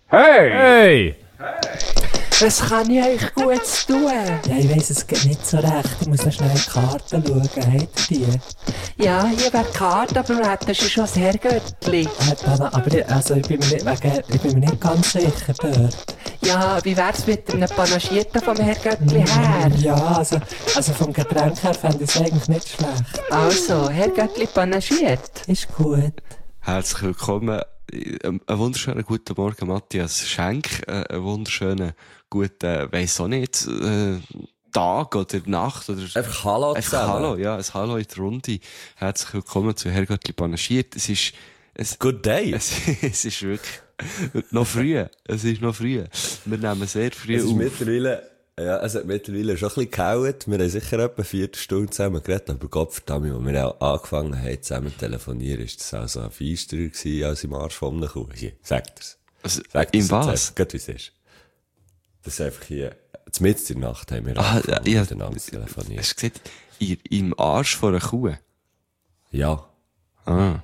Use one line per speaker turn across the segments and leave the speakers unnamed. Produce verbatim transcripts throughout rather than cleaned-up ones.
Hey!
Hey!
Was kann ich euch Gutes tun?
Ja, ich weiss es geht nicht so recht. Ich muss noch schnell in die Karten schauen. Habt ihr die?
Ja, hier wäre die Karte, aber wir hätten schon das Herrgöttli.
Äh, Dana, aber ich, also, ich, bin mir nicht, wegen, ich bin mir nicht ganz sicher dort.
Ja, wie wär's mit einem Panagierten vom Herrgöttli her?
Ja, also, also vom Getränk her fände ich es eigentlich nicht schlecht.
Also, Herrgöttli panagiert.
Ist gut.
Herzlich willkommen. Einen wunderschönen guten Morgen, Matthias Schenk. Einen wunderschönen guten, weiss auch nicht, äh, Tag oder Nacht oder...
Einfach Hallo
Einfach
zusammen.
Hallo, ja, ein Hallo in der Runde. Herzlich willkommen zu Herrgöttli panagiert. Es ist... Es,
Good day.
Es, es ist wirklich noch früh. Es ist noch früh. Wir nehmen sehr früh
Es ist
auf.
mittlerweile, ja, es hat mittlerweile schon ein bisschen gehauen. Wir haben sicher etwa eine Viertelstunde zusammen geredet, aber Gottverdammt, als wir auch angefangen haben, zusammen zu telefonieren, ist das auch so ein feisterer gewesen als im Arsch von einer Kuh. Hier, sagt er's.
Also,
Sagt
in
er's
was?
jetzt, geht wie es ist. Das ist einfach hier, mitten in der Nacht haben wir
Ah,
angefangen,
ja,
miteinander zu telefonieren.
Hast du gesagt, in, im Arsch von einer Kuh?
Ja.
Ah.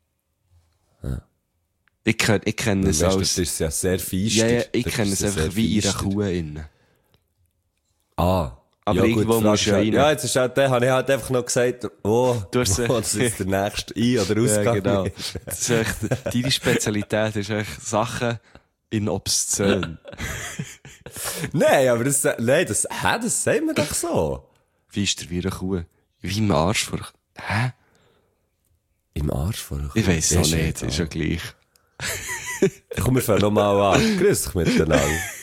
Ich kenne, ich kenne es
Weißt du,
als...
das ist ja sehr feister.
Ja, ja, ich
Das
kenne
ist
es
ja
einfach
sehr
wie in einer
feister.
Kuh innen.
Ah.
Aber
ja,
irgendwo
gut,
musst du ja
fragst
rein.
Ja, jetzt ist halt, dann habe ich halt einfach noch gesagt, wo,
Du hast-
wo das jetzt der nächste Ein- oder Ausgang
Ja, genau.
ist.
Das ist echt, deine Spezialität ist echt Sachen in obszön.
Nein, aber das, nein, das, hä, das sagen wir doch so.
Wie ist der wie eine Kuh? Wie im Arsch vor... Hä?
Im Arsch von einer Kuh.
Ich weiss es auch
ja
nicht, ist ja gleich.
Komm, wir fangen nochmal an. Grüß dich miteinander.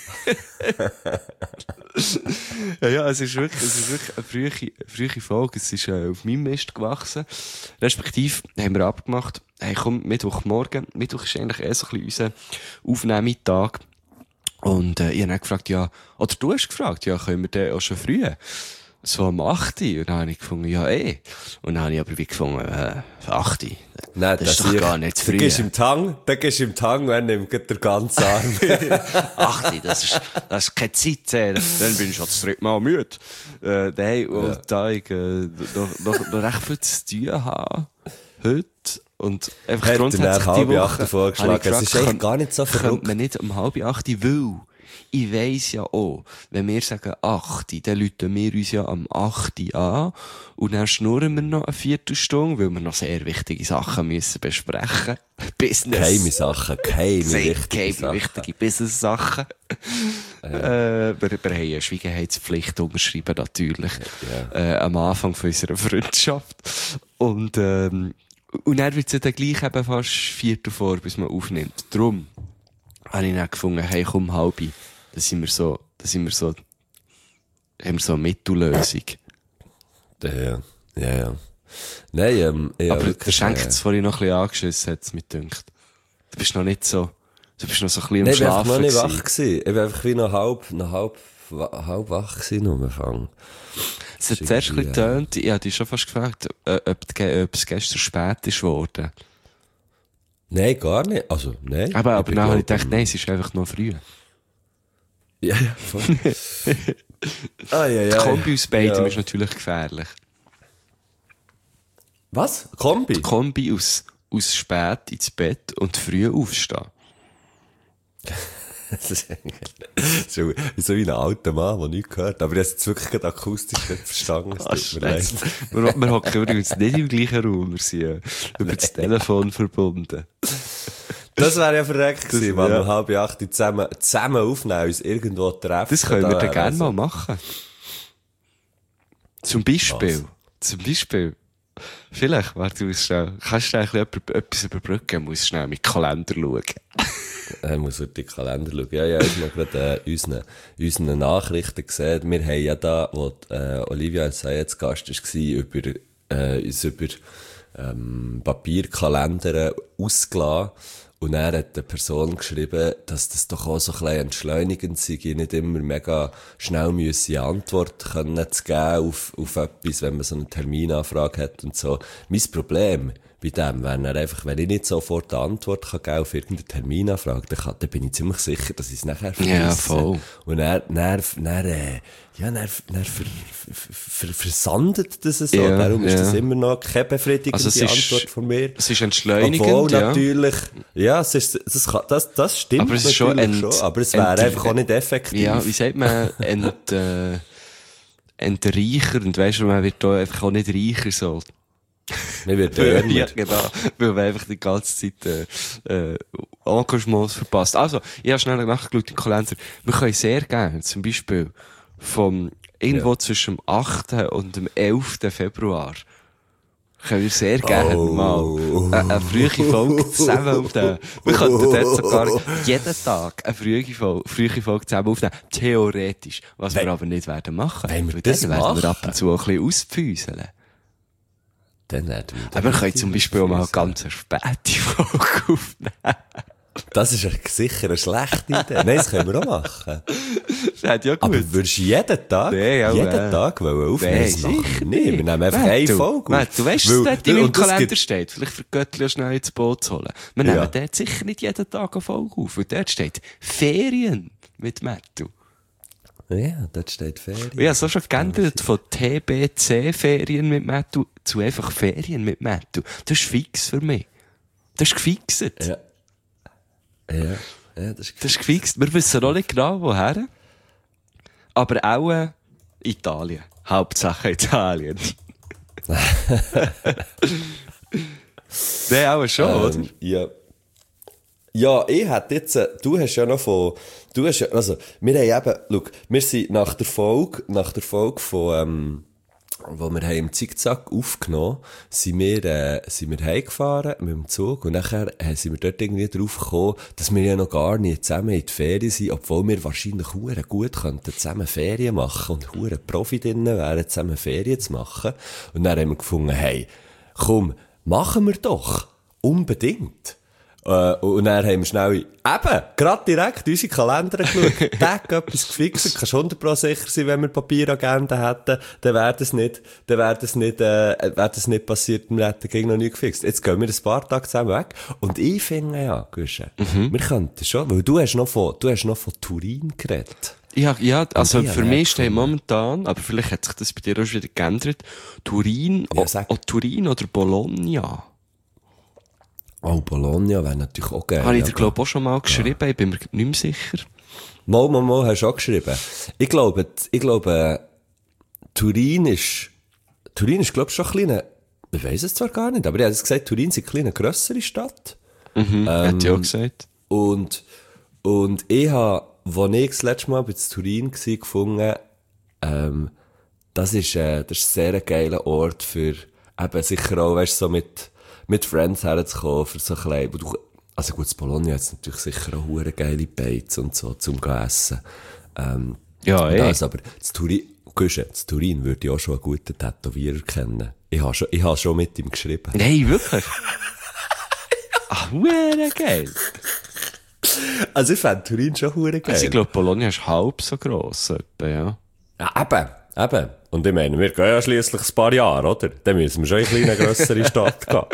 Ja, ja, es ist wirklich, es ist wirklich eine frühe, frühe Folge. Es ist äh, auf meinem Mist gewachsen. Respektive haben wir abgemacht, hey, komm, Mittwochmorgen. Mittwoch ist eigentlich eh so ein bisschen unser Aufnahmetag. Und äh, ich habe dann gefragt, ja, oder du hast gefragt, ja, können wir den auch schon früh? So am acht. Und dann habe ich gefunden, ja, eh. Und dann habe ich aber wie gefunden, äh, acht.
Nein,
Das ist doch gar nicht zu
Da
früh.
gehst du im Tang, da gehst du im Tang, wenn nimmt der ganze Arm.
acht, das ist, das ist keine Zeit, äh. Dann bin ich schon das dritte Mal müde. Äh, nein, und
Ja.
da ich, äh, noch, noch, noch recht viel zu tun habe, heute, und einfach
Hat er
grundsätzlich
dann
die
halb
Woche,
acht vorgeschlagen.
habe ich
Es ist eigentlich
könnte-
gar nicht so
könnte
verrückt.
man nicht um halb acht, weil ich weiss ja auch, wenn wir sagen acht, dann läuten wir uns ja am acht an und dann schnurren wir noch eine Viertelstunde, weil wir noch sehr wichtige Sachen müssen besprechen. Business.
Geheime Sachen, geheime
Sehr
wichtige
geheime,
Sachen.
wichtige Business-Sachen. äh, wir, wir haben eine Schwiegerheitspflicht unterschrieben, natürlich. Äh, am Anfang von unserer Freundschaft. Und, ähm, und dann wird es ja dann gleich eben fast Viertel vor, bis man aufnimmt. Drum habe ich dann gefunden, hey, komm, halbi. Da sind wir so, da sind wir so, haben wir so eine Mittellösung.
Ja, ja, ja, ja. Nein, ähm, ja,
Aber
wirklich,
der Schenk hat
äh,
es vorhin noch ein bisschen angeschissen, hat es mir gedacht. Du bist noch nicht so, du bist noch so ein bisschen am
Nein, ich war einfach
Schlafen
noch nicht
gewesen.
wach gewesen. Ich war einfach wie noch halb, noch halb, wa- halb wach gewesen am Anfang.
Es hat
Das
zuerst
ist
ein bisschen
irgendwie,
getönt, ich habe dich schon fast gefragt, äh, ob, die- ob es gestern spät ist geworden.
Nein, gar nicht. Also, nein.
Aber, aber
bin,
dann habe ich
glaub,
gedacht, nein, es ist einfach noch früh.
Ja, ja, voll. ah, ja,
Die
ja.
Kombi aus beidem
Ja.
ist natürlich gefährlich.
Was? Kombi?
Die Kombi aus, aus spät ins Bett und früh aufstehen.
Das ist so, so wie ein alter Mann, der nichts gehört. Aber ich habe es jetzt wirklich gerade akustisch nicht verstanden. Es tut mir leid.
wir, wir hocken übrigens nicht im gleichen Raum, wir sind äh, über das Telefon verbunden.
Das wäre ja verreckt
Das-
gewesen, wenn
ja.
wir halb acht zusammen, zusammen aufnehmen, uns irgendwo treffen.
Das können wir
Da
dann
wäre
gerne
so-
mal machen. Zum Beispiel. Zum Beispiel. Vielleicht, warte, du musst schnell, kannst du schnell ein bisschen etwas überbrücken, musst schnell mit Kalender schauen.
Ich muss auf die Kalender schauen. Ja, ja, ich habe gerade äh, unsere, unsere Nachrichten gesehen. Wir haben ja da, wo äh, Olivia jetzt Gast war, über, äh, uns über ähm, Papierkalender ausgelassen. Und er hat eine Person geschrieben, dass das doch auch so ein bisschen entschleunigend sei, nicht immer mega schnell müsse Antwort können zu geben auf, auf etwas, wenn man so eine Terminanfrage hat und so. Mein Problem bei dem, wenn er einfach, wenn ich nicht sofort eine Antwort kann geben auf irgendeine Terminanfrage, dann, kann, dann bin ich ziemlich sicher, dass ich es nachher vergesse.
Ja, voll.
Und er, dann, dann, äh, ja, dann, dann ver, ver, ver, versandet das so.
Ja,
Darum ist
ja.
das immer noch keine befriedigende
Also es ist-
Antwort von mir.
Es ist entschleunigend,
Obwohl
ja.
natürlich, ja, es ist, das, kann, das, das stimmt
Aber es ist schon
natürlich
ent-
schon, aber es wäre
ent-
einfach auch nicht effektiv.
Ja, wie sagt man, ent, äh, entreichernd, weißt du, man wird da einfach auch nicht reicher, so.
Mir wird
Ja,
ärmer.
genau. Weil man einfach die ganze Zeit, äh, äh, Engagements verpasst. Also, ich habe schnell nachgeschaut im Kalender. Wir können sehr gerne, zum Beispiel, vom, irgendwo
Ja.
zwischen dem achten und dem elften Februar, können wir sehr gerne
Oh.
mal eine, eine frühe Folge zusammen aufnehmen. Wir könnten dort sogar jeden Tag eine frühe Folge, frühe Folge zusammen aufnehmen. Theoretisch. Was wir
Wenn-
aber nicht werden machen.
wenn wir
Weil
das
dann werden wir ab
machen?
und zu auch ein bisschen auspfüseln.
Dann werden wir
Aber wir können
definitiv
zum Beispiel auch mal
ausführen.
ganz eine späte Folge aufnehmen.
Das ist eine- sicher eine schlechte Idee. Nein, das können wir auch machen.
Das hat ja gut.
Aber würdest du jeden Tag,
Nee, auch,
jeden
äh,
Tag wollen aufnehmen?
Nein,
Das machen wir
sicher
nicht. Wir nehmen einfach
Matt,
eine
du-
Folge
Matt,
auf.
du weißt,
Weil-
was dort in meinem
und das
Kalender
gibt-
steht. Vielleicht für Göttli schnell ins Boot zu holen. Wir
Ja.
nehmen dort sicher nicht jeden Tag eine Folge auf. Weil dort steht Ferien mit Mattu.
Ja, dort steht Ferien.
Ich habe so schon geändert von T B C Ferien mit Mattu zu einfach Ferien mit Mattu. Das ist fix für mich. Das ist gefixt.
Ja. Ja, ja, das ist
Das ist gefixt. Wir wissen noch nicht genau, woher. Aber auch äh, Italien. Hauptsache Italien. Nein, auch schon, oder?
Ähm, ja. Ja, ich hätte jetzt, äh, du hast ja noch von, du hast ja, also, wir haben eben, schau, wir sind nach der Folge, nach der Folge von, ähm, wo wir haben im Zickzack aufgenommen, sind wir, äh, sind wir heimgefahren mit dem Zug und nachher äh, sind wir dort irgendwie drauf gekommen, dass wir ja noch gar nicht zusammen in die Ferien sind, obwohl wir wahrscheinlich hure gut könnten zusammen Ferien machen und hure Profi drinnen wären, zusammen Ferien zu machen. Und dann haben wir gefunden, hey, komm, machen wir doch. Unbedingt. Äh, und dann haben wir schnell, eben, gerade direkt unsere Kalender geschaut. Tag etwas gefixt. Kannst hundert Prozent sicher sein, wenn wir Papieragenda hätten, dann wäre das nicht, dann wäre das nicht, äh, wäre das nicht passiert, wir hätten gegen noch nie gefixt. Jetzt gehen wir ein paar Tage zusammen weg. Und ich finde ja, Guschen, wir könnten schon, weil du hast noch von, du hast noch von Turin geredet.
Ja, ja, also
ich
für
habe
mich
auch
steht
gefunden.
momentan, aber vielleicht hat sich das bei dir auch schon wieder geändert, Turin,
Ja,
o,
sag.
o Turin oder Bologna.
Oh, Bologna wäre natürlich auch geil.
Habe ich dir,
aber-
glaube ich, auch schon mal geschrieben, ich bin mir nicht mehr sicher.
Mal, mal, mal, hast du auch geschrieben. Ich glaube, ich glaube, Turin ist, Turin ist, glaube ich, schon ein kleiner, ich weiss es zwar gar nicht, aber ich habe es gesagt, Turin ist eine kleine grössere Stadt.
Mhm, hat ja auch gesagt.
Und, und ich habe, als ich das letzte Mal bei Turin war, gefunden, ähm, das ist, äh, das ist ein sehr geiler Ort für, eben sicher auch, weißt du, so mit, mit Friends herzukommen, für so ein klein, wo du, also gut, das Bologna hat natürlich sicher auch hure geile Beiz und so zum Essen. Ähm,
Ja, eh.
das, aber das Turin, Guschen, das Turin würde ich auch schon einen guten Tätowierer kennen. Ich habe schon, ich habe schon mit ihm geschrieben.
Nein, wirklich? Ah, hure geil.
Also ich fände Turin schon hure geil.
Also ich glaube, Bologna ist halb so gross, etwa, ja.
Ja, eben, eben. Und ich meine, wir gehen ja schliesslich ein paar Jahre, oder? Dann müssen wir schon in eine kleine, grössere Stadt gehen.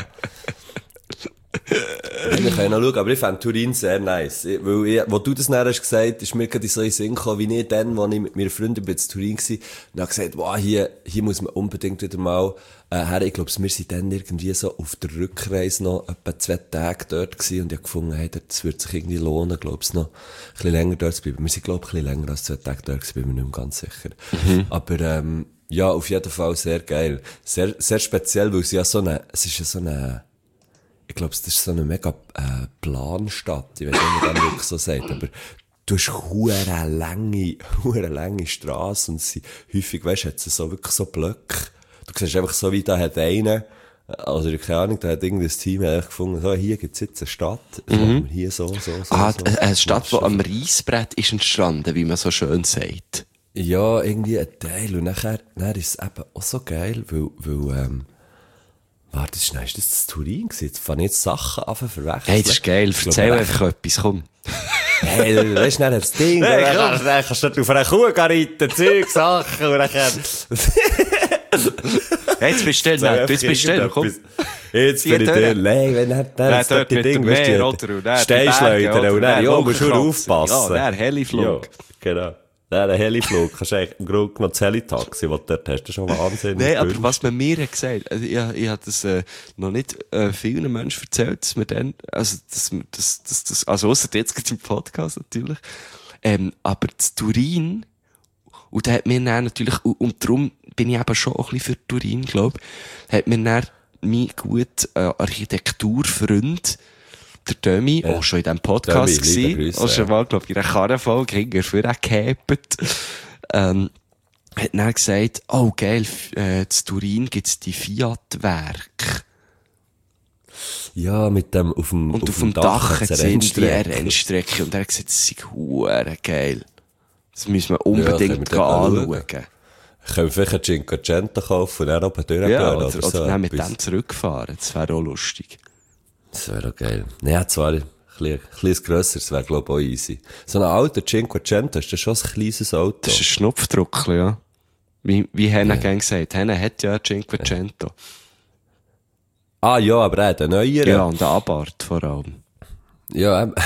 Wir können noch schauen, aber ich fand Turin sehr nice. Ich, weil ich, wo du das dann hast gesagt, ist mir gerade so in den Sinn gekommen, wie ich dann, als ich mit meiner Freundin bei Turin war, und habe gesagt, wow, hier, hier muss man unbedingt wieder mal äh, her. Ich glaube, wir sind dann irgendwie so auf der Rückreise noch etwa zwei Tage dort gewesen und ich habe gefunden, hey, das würde sich irgendwie lohnen, glaube ich, noch ein bisschen länger dort zu bleiben. Wir sind, glaube ich, ein bisschen länger als zwei Tage dort gewesen, bin mir nicht mehr ganz sicher. Mhm. Aber, ähm, ja, auf jeden Fall sehr geil. Sehr, sehr speziell, weil es ja so eine, es ist ja so eine, ich glaube, das ist so eine mega äh, Planstadt. Ich weiß nicht, wie man das wirklich so sagt, aber du hast hure lange, hure lange Strassen und es sind häufig, weißt du, hat es so wirklich so Blöcke. Du siehst einfach so, wie da hat einer, also keine Ahnung, da hat irgendein Team einfach gefunden, so, hier gibt's jetzt eine Stadt, das
Mhm.
machen wir hier so, so, so.
Ah,
so.
eine Stadt, die am Reissbrett ist entstanden, wie man so schön sagt.
Ja, irgendwie ein Teil. Und nachher, nachher ist es eben auch so geil, weil, weil, ähm, warte, schnell, ist das das Turin gewesen? Jetzt fange ich jetzt Sachen an zu verwechseln.
Hey, das ist geil.
Ich
Erzähl
glaube,
einfach etwas, komm.
Hey, weißt du, dann das Ding,
Hey,
dann
komm.
kannst dann kannst du auf einer Kuh reiten, Zeug, Sachen, und dann
Hey, jetzt bist du still, Matt. Jetzt bist du still, komm.
Jetzt
Die
bin ich
durch.
dir, nein, wenn er, der,
Nein,
das
dort
die
mit dem
Dinge,
Meer,
weißt du,
oder? Und dann die
Steinschleudern,
Berge,
und
oder?
dann, ja, musst du
Wolkenkratzer.
aufpassen.
Ja, der Heliflug.
Ja, genau. Nein, der Heliflug, kannst du eigentlich im Grunde genommen das Heli-Taxi, das du dort hast, das ist schon Wahnsinn.
Nein, aber was man mir hat gesagt, also ich, ich habe das äh, noch nicht äh, vielen Menschen erzählt, dass wir dann, also dass wir das, das, das, also ausser jetzt gerade im Podcast natürlich, ähm, aber das Turin, und da hat mir dann natürlich, und, und darum bin ich eben schon auch ein bisschen für Turin, glaube ich, hat mir dann mein gut äh, Architekturfreund, der Dömi,
Ja.
auch schon in diesem Podcast
Dömi, liebe
gewesen,
Grüße,
auch schon
ja.
mal, glaube ich, in einer Karrenfolge, hinterher für auch gehabt, ähm, hat dann gesagt, oh geil, f- äh, in Turin gibt's die Fiat-Werke.
Ja, mit dem, auf dem,
Und auf, dem Dach
hat's
hat es
eine
irgendwie eine
Rennstrecke.
Rennstrecke. Und er hat gesagt, das sei hure geil. Das müssen wir unbedingt
können wir
gehen
dort mal
anschauen.
Können wir vielleicht ein Cinquecento kaufen und dann oben durchgehen
Ja,
oder,
oder,
so.
oder dann mit
etwas.
dem zurückfahren. Das wäre auch lustig.
Das wäre doch geil. Naja, zwar ein bisschen, ein bisschen grösser, das wäre, glaube ich, auch easy. So ein alter Cinquecento, ist das schon ein kleines Auto?
Das ist ein Schnupfdruckchen, ja. Wie, wie Henne ja. gern gesagt. Henne hat ja Cinquecento.
Ah, ja, aber er hat einen neueren.
Ja, und der Abarth vor allem.
Ja, ähm.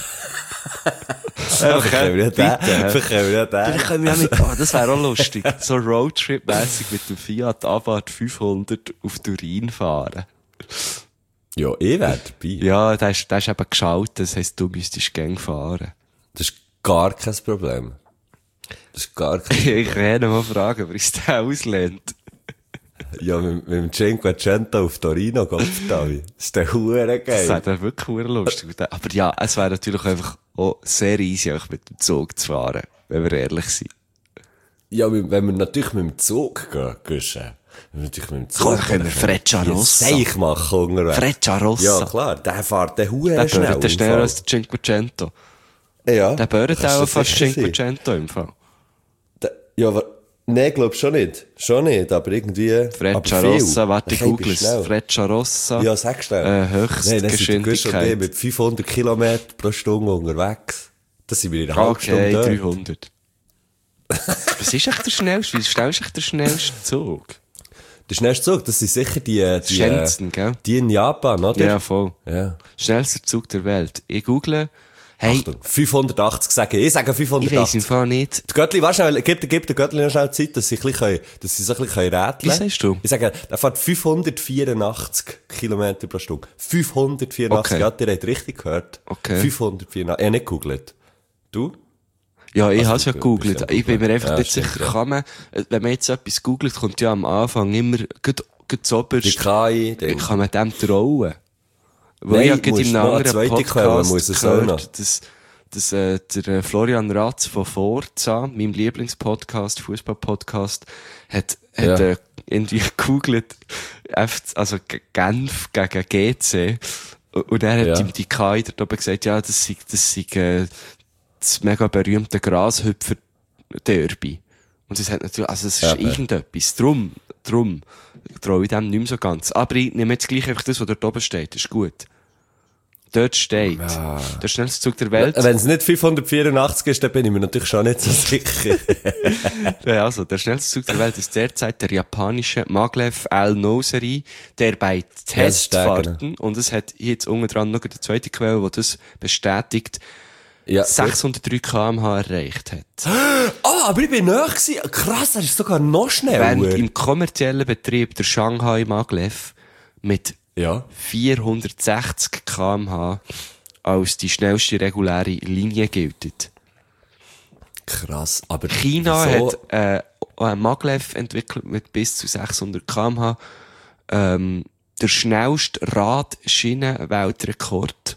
Okay,
Verkehren wir ja den.
bitte.
Verkehren wir ja den.
Vielleicht können wir ja mit, oh, das wäre auch lustig. So Roadtrip-mässig mit dem Fiat Abarth fünfhundert auf Turin fahren.
Ja, ich wäre dabei.
Ja, der ist, der ist eben geschaltet, das heisst, du müsstest gern fahren.
Das ist gar kein Problem. Das ist gar kein
Ich kann ihn mal fragen, ob er es den auslehnt.
Ja, mit, mit dem Cinquecento auf Torino geht Davi. Das ist der Hure
Das
geil.
wäre dann wirklich sehr lustig. Aber ja, es wäre natürlich einfach auch sehr easy, auch mit dem Zug zu fahren, wenn wir ehrlich sind.
Ja, wenn wenn wir natürlich mit dem Zug gehen, Guschen. Wenn wir natürlich mit dem Zug
Komm, dann können wir Frecciarossa.
Seich machen unterwegs.
Frecciarossa.
Ja, klar. Der fährt den Hure
Der
schnell.
bördet
im
schneller
Fall.
als der Cinquecento.
Ja.
Der bördet
Kannst
auch
du
fast
sicher sein.
Cinquecento im Fall.
Der- Ja, aber, nee, glaub schon nicht. Schon nicht, aber irgendwie.
Frecciarossa,
aber
warte, ich
viel.
google es.
Schnell.
Frecciarossa.
Ja, sag schnell.
Äh,
Nein, dann sind der Guschen und
Höchstgeschwindigkeit.
ich mit fünfhundert Kilometer pro Stunde unterwegs. Das sind wir in einer halben Stunde
Okay,
dort.
dreihundert. Was ist echt der schnellste? Wie schnell ist echt der schnellste Zug?
Der schnellste Zug, das sind sicher die, die,
Shenzhen, gell?
die in Japan, oder?
Ja, voll.
Ja.
Schnellster Zug der Welt. Ich google. Hey,
Achtung, fünfhundertachtzig sagen. Ich sage
ich weiss im
fünfhundertachtzig.
Fall nicht.
Die Göttli, warte schnell, gib, gib der Göttli noch schnell Zeit, dass sie, ein bisschen, können- dass sie so ein bisschen rätseln
Wie sagst du?
Ich sage, der fährt fünfhundertvierundachtzig Kilometer pro Stunde. fünfhundertvierundachtzig,
Okay.
ja, ihr habt richtig gehört.
Okay.
fünfhundertvierundachtzig, ich habe nicht gegoogelt. Du?
Ja, ich
Also,
hab's ja
du
gegoogelt.
bist ja
Ich bin mir einfach
Ja,
nicht
stimmt,
sicher,
ja.
kann man, äh, wenn man jetzt etwas googelt, kommt ja am Anfang immer, gut, gut
Die
oberst,
K I-Ding.
kann man dem trauen. Weil
Nein,
ich ja gerade
musst
in
noch
einem
eine
anderen
zweite
Podcast
Quelle, muss es auch noch.
gehört, dass, dass äh, der äh, Florian Ratz von Forza, meinem Lieblingspodcast, Fußball-Podcast, hat, hat
Ja.
äh, irgendwie gegoogelt, F- also G- Genf gegen G C. Und er hat
Ja.
ihm die K I dort oben gesagt, ja, das sei, das sei äh, das mega berühmte Grashüpfer-Derby. Und es hat natürlich, also es ist
Ja, ja.
irgendetwas. Drum, drum traue ich dem nicht mehr so ganz. Aber ich nehme jetzt gleich einfach das, was dort oben steht. Das ist gut. Dort steht,
Ja.
der schnellste Zug der Welt.
Wenn es nicht fünfhundertvierundachtzig ist, dann bin ich mir natürlich schon nicht so sicher.
Ja, also, der schnellste Zug der Welt ist derzeit der japanische Maglev Al-Noseri, der bei
Ja, das ist der,
Testfahrten, und es hat jetzt unten dran noch eine zweite Quelle, die das bestätigt,
Ja,
sechshundertdrei Kilometer pro Stunde erreicht hat.
Ah, aber ich bin nahe gewesen. Krass, er ist sogar noch schneller.
Während im kommerziellen Betrieb der Shanghai Maglev mit
Ja.
vierhundertsechzig Kilometer pro Stunde als die schnellste reguläre Linie gilt.
Krass, aber
China
wieso?
hat äh, auch ein Maglev entwickelt mit bis zu sechshundert Kilometer pro Stunde. Ähm, der schnellste Radschienen-Weltrekord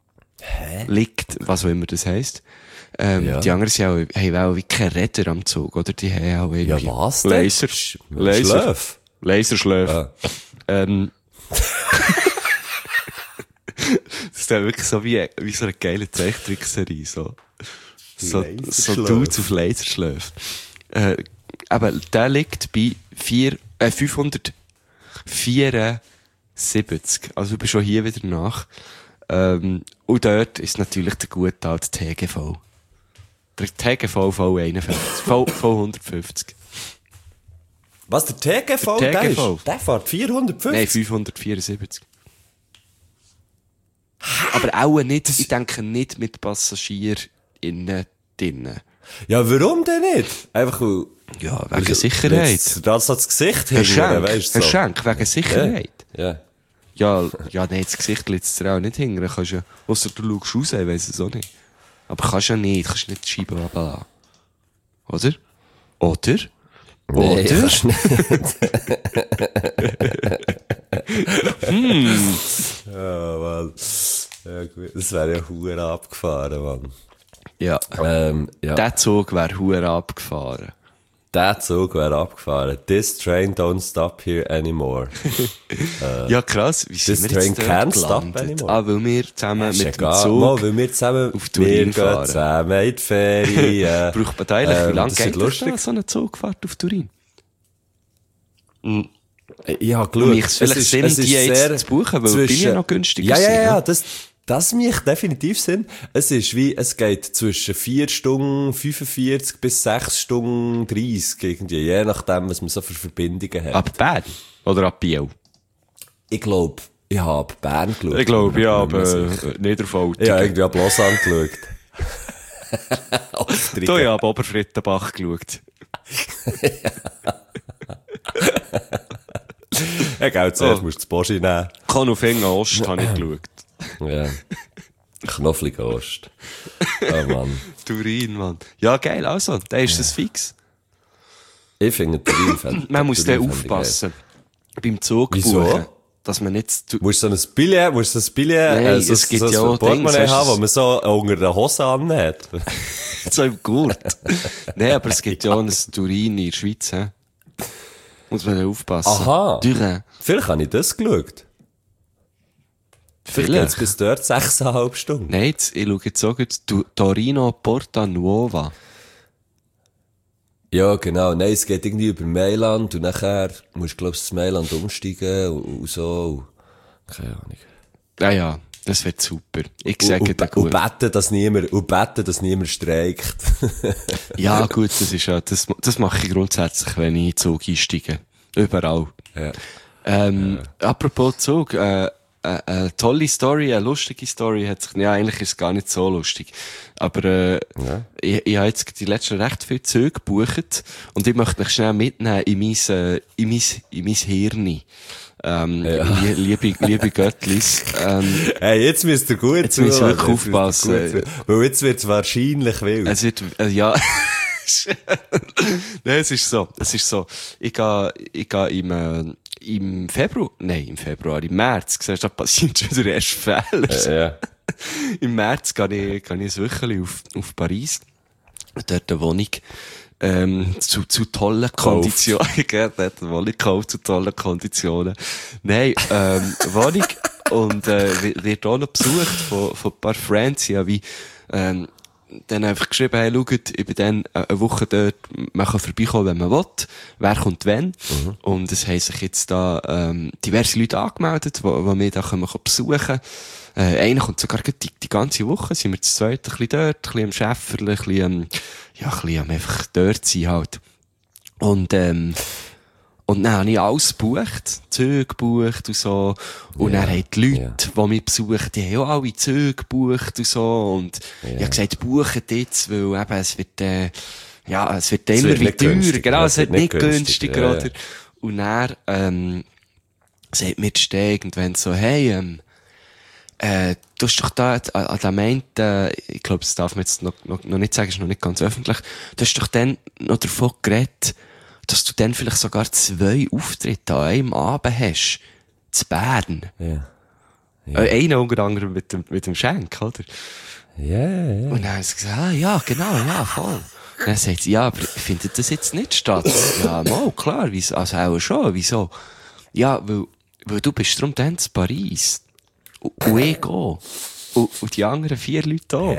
liegt, was auch immer das heisst. Ähm,
Ja.
Die anderen sind auch, haben auch wie keine Räder am Zug, oder? Die haben auch
Ja,
irgendwie
was denn?
Laser,
Sch-
Laser,
Schläf.
Laserschläfe.
Ah.
Ähm, das ist dann wirklich so wie, wie so eine geile Zeichentrickserie, so. So, so
Laserschläfe.
Dudes auf Laserschläfen. Äh, aber der liegt bei vier, äh, fünfhundertvierundsiebzig. Also du bist schon hier wieder nach. Ähm, und dort ist natürlich der gute alte T G V. Der T G V V einundfünfzig. V, V hundertfünfzig.
Was, der T G V?
Der
Der,
T G V.
ist, der fährt vierhundertfünfzig?
Nein, fünfhundertvierundsiebzig. Aber auch nicht, ich denke nicht mit PassagierInnen drinnen.
Ja, warum denn nicht? Einfach, weil...
Ja, wegen Sicherheit.
Das hat das Gesicht
Herr
hinten,
Schenk,
weißt
Herr
du so.
Schenk, wegen Sicherheit.
Ja.
Ja, ja, nein, das Gesicht liegt dir auch nicht hingern. Kannst ja, ausser du schaust raus, ich weiss es auch nicht. Aber kannst ja nicht, kannst nicht die Scheibe runterlassen. Oder? Oder?
Nee,
Oder?
kannst nicht.
Hm.
Ja, Mann. Ja, gut. Das wäre ja hure abgefahren, Mann.
Ja.
Ähm, ja.
Der Zug wäre hure abgefahren.
Der Zug wäre abgefahren. This train don't stop here anymore.
Ja, krass. Wie sind
This
wir jetzt
train
dort
can't stop
gelandet?
anymore.
Ah, weil wir zusammen
Ist
mit dem
egal.
Zug...
Mal, weil wir zusammen
auf Turin
wir
fahren.
gehen zusammen in die Ferien.
Braucht man da eigentlich, wie
Ähm,
lange
das
geht
wird
das
lustig.
da, so eine Zugfahrt auf Turin?
Ich habe
Und
geschaut.
ich vielleicht
es ist-
Sinn,
es ist
die jetzt
sehr
zu buchen, weil die Bilder noch günstiger
ja, ja,
sind,
ja,
ne?
das, das macht definitiv Sinn. Es ist wie, es geht zwischen vier Stunden fünfundvierzig bis sechs Stunden dreißig irgendwie, je nachdem, was man so für Verbindungen hat.
Ab Bern? Oder ab Biel?
Ich glaube, ich habe ab Bern geschaut.
Ich glaube, ja,
Ich bin mir
aber
nicht sicher.
äh, Niederfoltigen.
Ich habe irgendwie ab Lausanne geschaut.
Du, ich habe Oberfrittenbach geschaut.
Ja, gell, zuerst
Oh.
musst du das Boschi nehmen.
Konufingen Ost habe ich geschaut.
Ja. Knofflige Ost. Oh Mann.
Turin, Mann. Ja, geil, also, da ist es fix.
Ich finde Turin fand-
Man muss
Turin
dann
fand ich
aufpassen. Beim Zug
Wieso?
buchen. Dass man nicht zu...
Musst du so ein Billett, musst du so ein Billett,
Nein,
äh, so,
es gibt
so,
ja
so
auch
ein Portemonnaie
Dings,
haben,
weißt du,
wo man so unter der Hose anhat.
so im Gurt. Nein, aber es gibt ja auch ein Turin in der Schweiz, hä? Muss man dann aufpassen.
Aha.
Turin.
Vielleicht habe ich das geschaut. Vielleicht
Vielleicht.
geht's bis dort sechseinhalb Stunden.
Nein, jetzt, ich schaue jetzt so gut. Tu- Torino Porta Nuova.
Ja, genau. Nein, es geht irgendwie über Mailand und nachher musst du, glaubst du, das Mailand umsteigen und, und so. Keine Ahnung.
Ja, ja, das wird super. Ich
Und,
sage
und,
dir
und
gut.
beten, dass niemand, und beten, dass niemand streikt.
Ja, gut, das ist ja, das, das mache ich grundsätzlich, wenn ich in den Zug einsteige. Überall.
Ja.
Ähm, apropos Zug, äh, äh, eine tolle Story, eine lustige Story hat sich, ja, eigentlich ist es gar nicht so lustig. Aber, äh,
Ja.
ich, ich habe jetzt die letzten recht viele Züge gebucht und ich möchte mich schnell mitnehmen in mein, äh, in mein, in mein Hirn. Ähm,
Ja.
lie- liebe, liebe Göttlis, ähm,
Hey, jetzt müsst ihr gut
Jetzt müsst ihr
zuhören.
wirklich
Jetzt müsst ihr
aufpassen.
gut zuhören. Weil jetzt wird's wahrscheinlich wild.
es wird, äh, ja, nein, es ist so, es ist so, ich gehe, ich gehe im, äh, im Februar, nein, im Februar, im März, siehst du, da passiert schon der erste Fehler.
ja.
Im März gehe ich, gehe ich ein Wöcheli auf, auf Paris. Dort eine Wohnung, ähm, zu, zu tollen Konditionen. Gell, dort eine Wohnung gekauft, zu tollen Konditionen. Nein, ähm, Wohnung, und, äh, wird- wird auch noch besucht von, von ein paar Friends, ja, wie, ähm, dann einfach geschrieben, hey, schaut, ich bin dann eine Woche dort, man kann vorbeikommen, wenn man will, wer kommt wenn.
Mhm.
Und es haben sich jetzt da, ähm, diverse Leute angemeldet, die, die wir da können besuchen können. Äh, einer kommt sogar die, die ganze Woche, sind wir zu zweit ein bisschen dort, ein bisschen am Schäfferle, ein bisschen, ähm, ja, ein bisschen am einfach dort sein halt. Und, ähm, und dann habe ich alles gebucht, Züge gebucht und so. Und
Ja,
dann haben die Leute,
ja.
die mich besuchen, die haben auch alle Züge gebucht und so. Und ich habe gesagt, bucht jetzt, weil eben, es wird, äh, ja, es wird
Es
immer
wird
wie
nicht
teurer.
günstiger.
Genau,
Ja,
es wird nicht günstiger,
ja, ja.
oder? Und dann, ähm, sagt mir die Steg irgendwann so, hey, ähm, äh, du hast doch da an, an dem einen, äh, ich glaube, das darf man jetzt noch, noch, noch nicht sagen, ist noch nicht ganz öffentlich, du hast doch dann noch davon geredet, dass du dann vielleicht sogar zwei Auftritte an einem Abend hast. Zu Bern.
Ja.
Äh, einen unter anderem mit dem, mit dem Schenk, oder?
Ja, ja.
Und dann hat sie gesagt, ah, ja, genau, ja, voll. Und dann sagt sie, ja, aber findet das jetzt nicht statt? Ja, mal, klar, wieso, also auch schon, wieso? Ja, weil, weil du bist drum dann zu Paris. Und, und ich auch. Und, und die anderen vier Leute auch.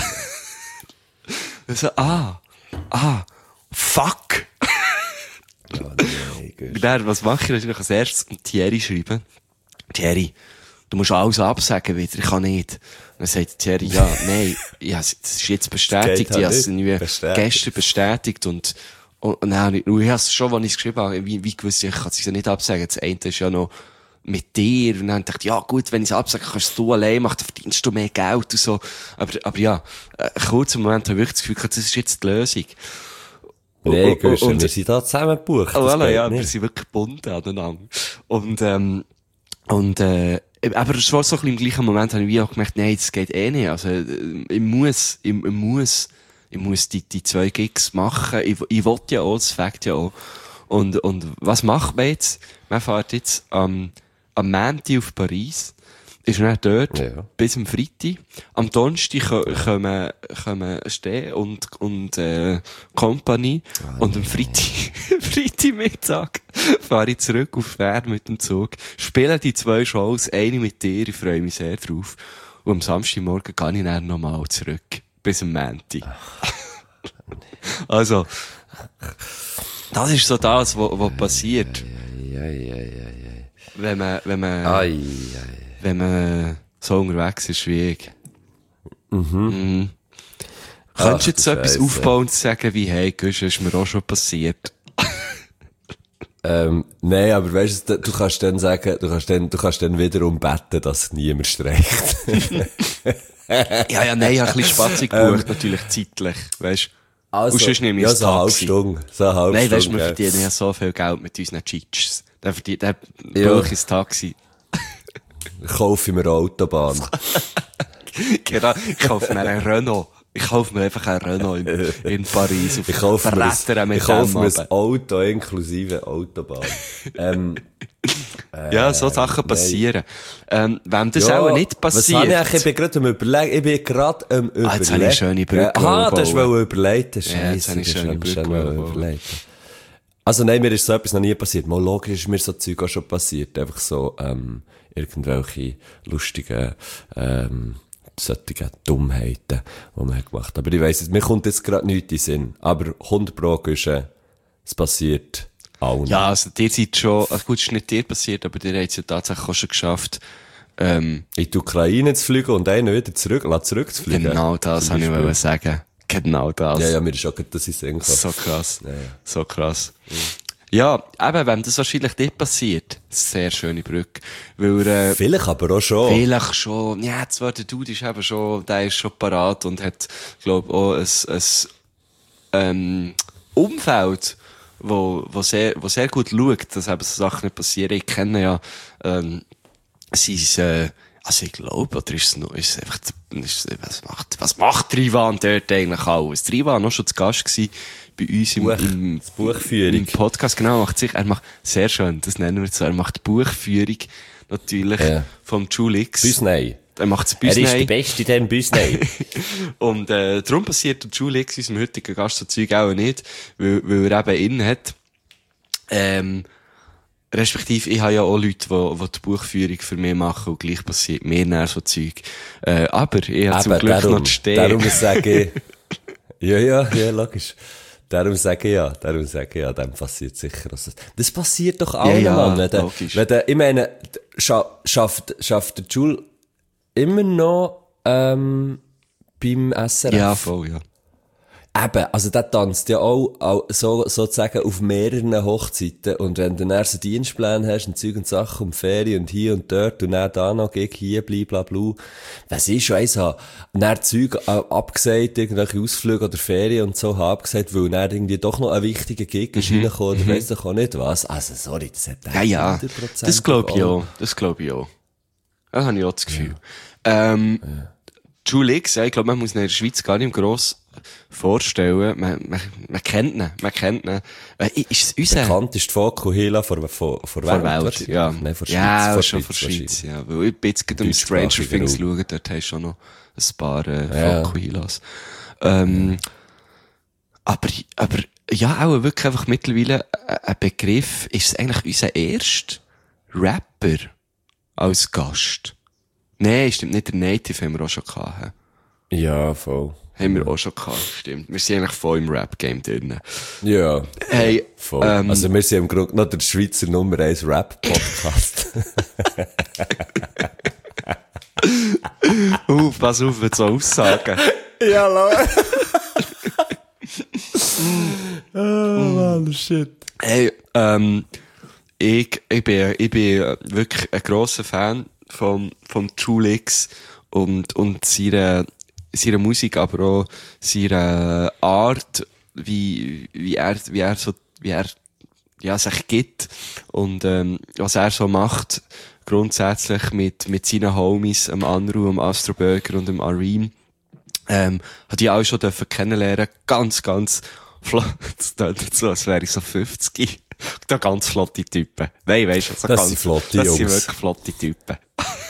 Also, ah, ah, fuck.
Oh, nein, gut.
Und dann, was mache ich natürlich als erstes? Und Thierry schreiben. Thierry, du musst alles absagen wieder, ich kann nicht. Und dann sagt Thierry, ja, nein, ja, das ist jetzt bestätigt,
geht halt
ich habe es
nicht.
irgendwie
Bestätigt.
gestern bestätigt und, Und, und dann, ich, ich hab's schon, als ich es geschrieben habe, wie, wie gewusst, ich kann es ja nicht absagen. Das eine ist ja noch mit dir. Und dann dachte ich, ja gut, wenn ich es absage, kannst du allein machen, dann verdienst du mehr Geld und so. Aber, aber ja, äh, kurz im Moment habe ich wirklich das Gefühl, das ist jetzt die Lösung.
Nee,
und, und,
und wir sind da zusammen gebucht.
Oh, voilà, ja,
nicht.
wir sind wirklich gebunden aneinander. Und, ähm, und, äh, aber es war so ein bisschen im gleichen Moment, habe ich wie auch gemerkt, nein, das geht eh nicht. Also, ich muss, ich, ich muss, ich muss die, die zwei Gigs machen. Ich, ich will ja auch, das fängt ja auch. Und, und was macht man jetzt? Man fährt jetzt am, am Montag auf Paris. Ist dann dort
Ja.
bis am Freitag. Am Donnerstag ko- kommen, kommen Steh und, und, äh, Company.
Oh,
und am Freitag, Freitagmittag fahre ich zurück auf Bern mit dem Zug. Spiele die zwei Shows, eine mit dir, ich freue mich sehr drauf. Und am Samstagmorgen gehe ich dann nochmal zurück. Bis am Montag. Also, das ist so das, was, was passiert.
Ja, ja, ja, ja.
Wenn man, wenn man,
Ai, ai.
wenn man so unterwegs ist wie ich. Mhm. Mhm.
Ach,
Könntest du jetzt so
du
etwas
Scheisse.
Aufbauendes sagen wie, hey, Gusch, ist mir auch schon passiert?
Ähm, nein, aber weißt du, du kannst dann sagen, du kannst dann, du kannst dann wiederum beten, dass niemand streicht.
Ja, ja, nein, ich habe ein bisschen spatzig gebucht, natürlich zeitlich, weißt du.
Also,
Und sonst nehme ich
ja,
das
so eine halbe
Taxi.
Stunde. So eine halbe
Nein, weißt du,
Stunde,
wir
gell.
verdienen ja so viel Geld mit unseren Cheats. Der verdient, der
Ja.
buche ich das Taxi.
Kaufe ich mir eine Autobahn.
Genau, ich kaufe mir einen Renault. Ich kaufe mir einfach einen Renault in, in Paris. Auf
Ich kaufe mir,
Brettern
ein,
mit
ich kaufe mir
dem
ein Auto inklusive Autobahn. ähm,
Ja, so Sachen
nein.
passieren. Ähm, wenn das
ja,
auch nicht
Was
passiert.
habe ich eigentlich? Ich bin gerade am überlegen, ich bin gerade am überlegen.
Ah, jetzt habe ich eine schöne Brücke
Ah, das
bauen.
wohl überlegt.
Ja, jetzt
Scheisse,
habe ich
das
schöne
ist
Brücke
schnell
bauen.
überlegt. Also nein, mir ist so etwas noch nie passiert. Mal logisch ist mir so Zeug auch schon passiert. Einfach so, ähm, irgendwelche lustigen, ähm, solche Dummheiten, die man hat gemacht hat. Aber ich weiss es, mir kommt jetzt gerade nichts in den Sinn. Aber hundert Pro ist, äh, es passiert allen.
Ja, also, dir seid schon, also gut, es ist nicht dir passiert, aber dir hat es ja tatsächlich auch schon geschafft, ähm,
In die Ukraine zu fliegen und einen wieder zurück, zurückzufliegen.
genau das
Zum
habe ich
Beispiel.
wollen sagen. Genau das.
Ja, ja, mir ist auch gerade das in den Sinn gekommen.
So krass.
Ja, ja.
So krass. Ja, eben, wenn das wahrscheinlich nicht passiert, sehr schöne Brücke. Weil, äh,
Vielleicht aber auch schon.
vielleicht schon, ja, zwar der Dude ist eben schon, der ist schon parat und hat, glaub, auch ein, ein, ähm, Umfeld, wo, wo sehr, wo sehr gut schaut, dass eben so Sachen nicht passieren. Ich kenne ja, ähm, sein, äh, also ich glaube, oder ist es noch, ist es einfach, ist, was macht, was macht Trivan dort eigentlich alles? Trivan war noch schon zu Gast gewesen bei uns im,
Buch,
im,
das Buchführung.
im Podcast, genau, macht sich, er macht, sehr schön, das nennen wir so, er macht Buchführung, natürlich,
Ja.
vom Julix.
Büsnei.
Er macht es
Er ist der
Büsnei.
Beste in diesem Büsnei.
Und, äh, darum passiert der Julix, unserem heutigen Gast, so Zeug auch nicht, weil, weil er eben innen hat. Ähm, respektive, ich habe ja auch Leute, die, die die Buchführung für mich machen und gleich passiert mir dann so Zeug. Äh, aber ich habe zum
Eben,
Glück
darum,
noch zu stehen.
Darum sage ich, ja, ja, ja, logisch. Darum sage ich ja, darum sage ich ja, dem passiert sicher. Also, das passiert doch allen,
Ja, ja,
Mann. Wenn der,
logisch.
wenn der, ich meine, scha schafft, schafft der Jules immer noch, ähm, beim S R F?
Ja, voll, ja.
Eben, also der tanzt ja auch, auch so, sozusagen auf mehreren Hochzeiten. Und wenn du dann so Dienstpläne hast und Zeug und Sachen um Ferien und hier und dort und dann da noch Gig hier, blablabla. Was ist schon eins haben? Und dann Zeug äh, abgesagt, irgendwelche Ausflüge oder Ferien und so haben abgesagt, weil dann irgendwie doch noch ein wichtiger Gig ist reingekommen oder weiss doch auch nicht was. Also sorry, das hat
Ja, ja.
hundert Prozent
Das glaube ich
auch.
auch. Das glaube ich auch. Das habe ich auch das Gefühl. Ähm, Julix, ja, ich glaube, man muss ihn in der Schweiz gar nicht gross vorstellen. Man, man, man kennt ihn. Man kennt ihn. Äh, ist es unser...
Bekannt ist die Fokuhila vor, vor, vor,
Vor Welt,
wahrscheinlich.
ja.
Nein, vor Schweiz.
Ja,
vor
schon vor
Schweiz
Schweiz, ja. Weil ich bin jetzt gerade am Stranger
Deutschsprachiger
Things
Raum.
schauen, dort hast du schon noch ein paar, äh,
Ja.
Fokuhilas. Ähm, aber, aber, ja, auch wirklich einfach mittlerweile ein ein Begriff. Ist es eigentlich unser erster Rapper als Gast? Nein, stimmt nicht. Der Native haben wir auch schon gehabt. hä?
Ja, voll.
Haben wir auch schon gehabt, stimmt. Wir sind eigentlich voll im Rap-Game drin.
Ja.
Hey,
Voll.
ähm,
Also wir sind im Grunde noch der Schweizer Nummer eins Rap-Podcast.
uh, pass auf mit so Aussagen.
Ja, la. Oh, shit.
Hey, ähm, ich, ich bin, ich bin wirklich ein grosser Fan von, von Jule X und, und seiner, seiner Musik, aber auch seiner Art, wie, wie er, wie er so, wie er, ja, sich gibt und, ähm, was er so macht, grundsätzlich mit, mit seinen Homies, dem Anru, dem Astro Burger und dem Areem, ähm, hat ich auch schon dürfen kennenlernen, ganz, ganz flott, das klingt so, als wäre ich so fünfzig. Da ganz flotte Typen. Nein, weisst du, so
Das
ganz,
sind flotte
das
Jungs.
sind wirklich flotte Typen.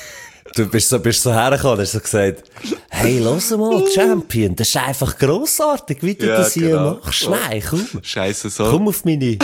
Du bist so, bist so hergekommen und hast so gesagt, hey, los mal, Champion, das ist einfach grossartig, wie du
Ja,
das hier
genau.
machst.
So.
Nein, komm.
Scheisse, so.
Komm auf meine.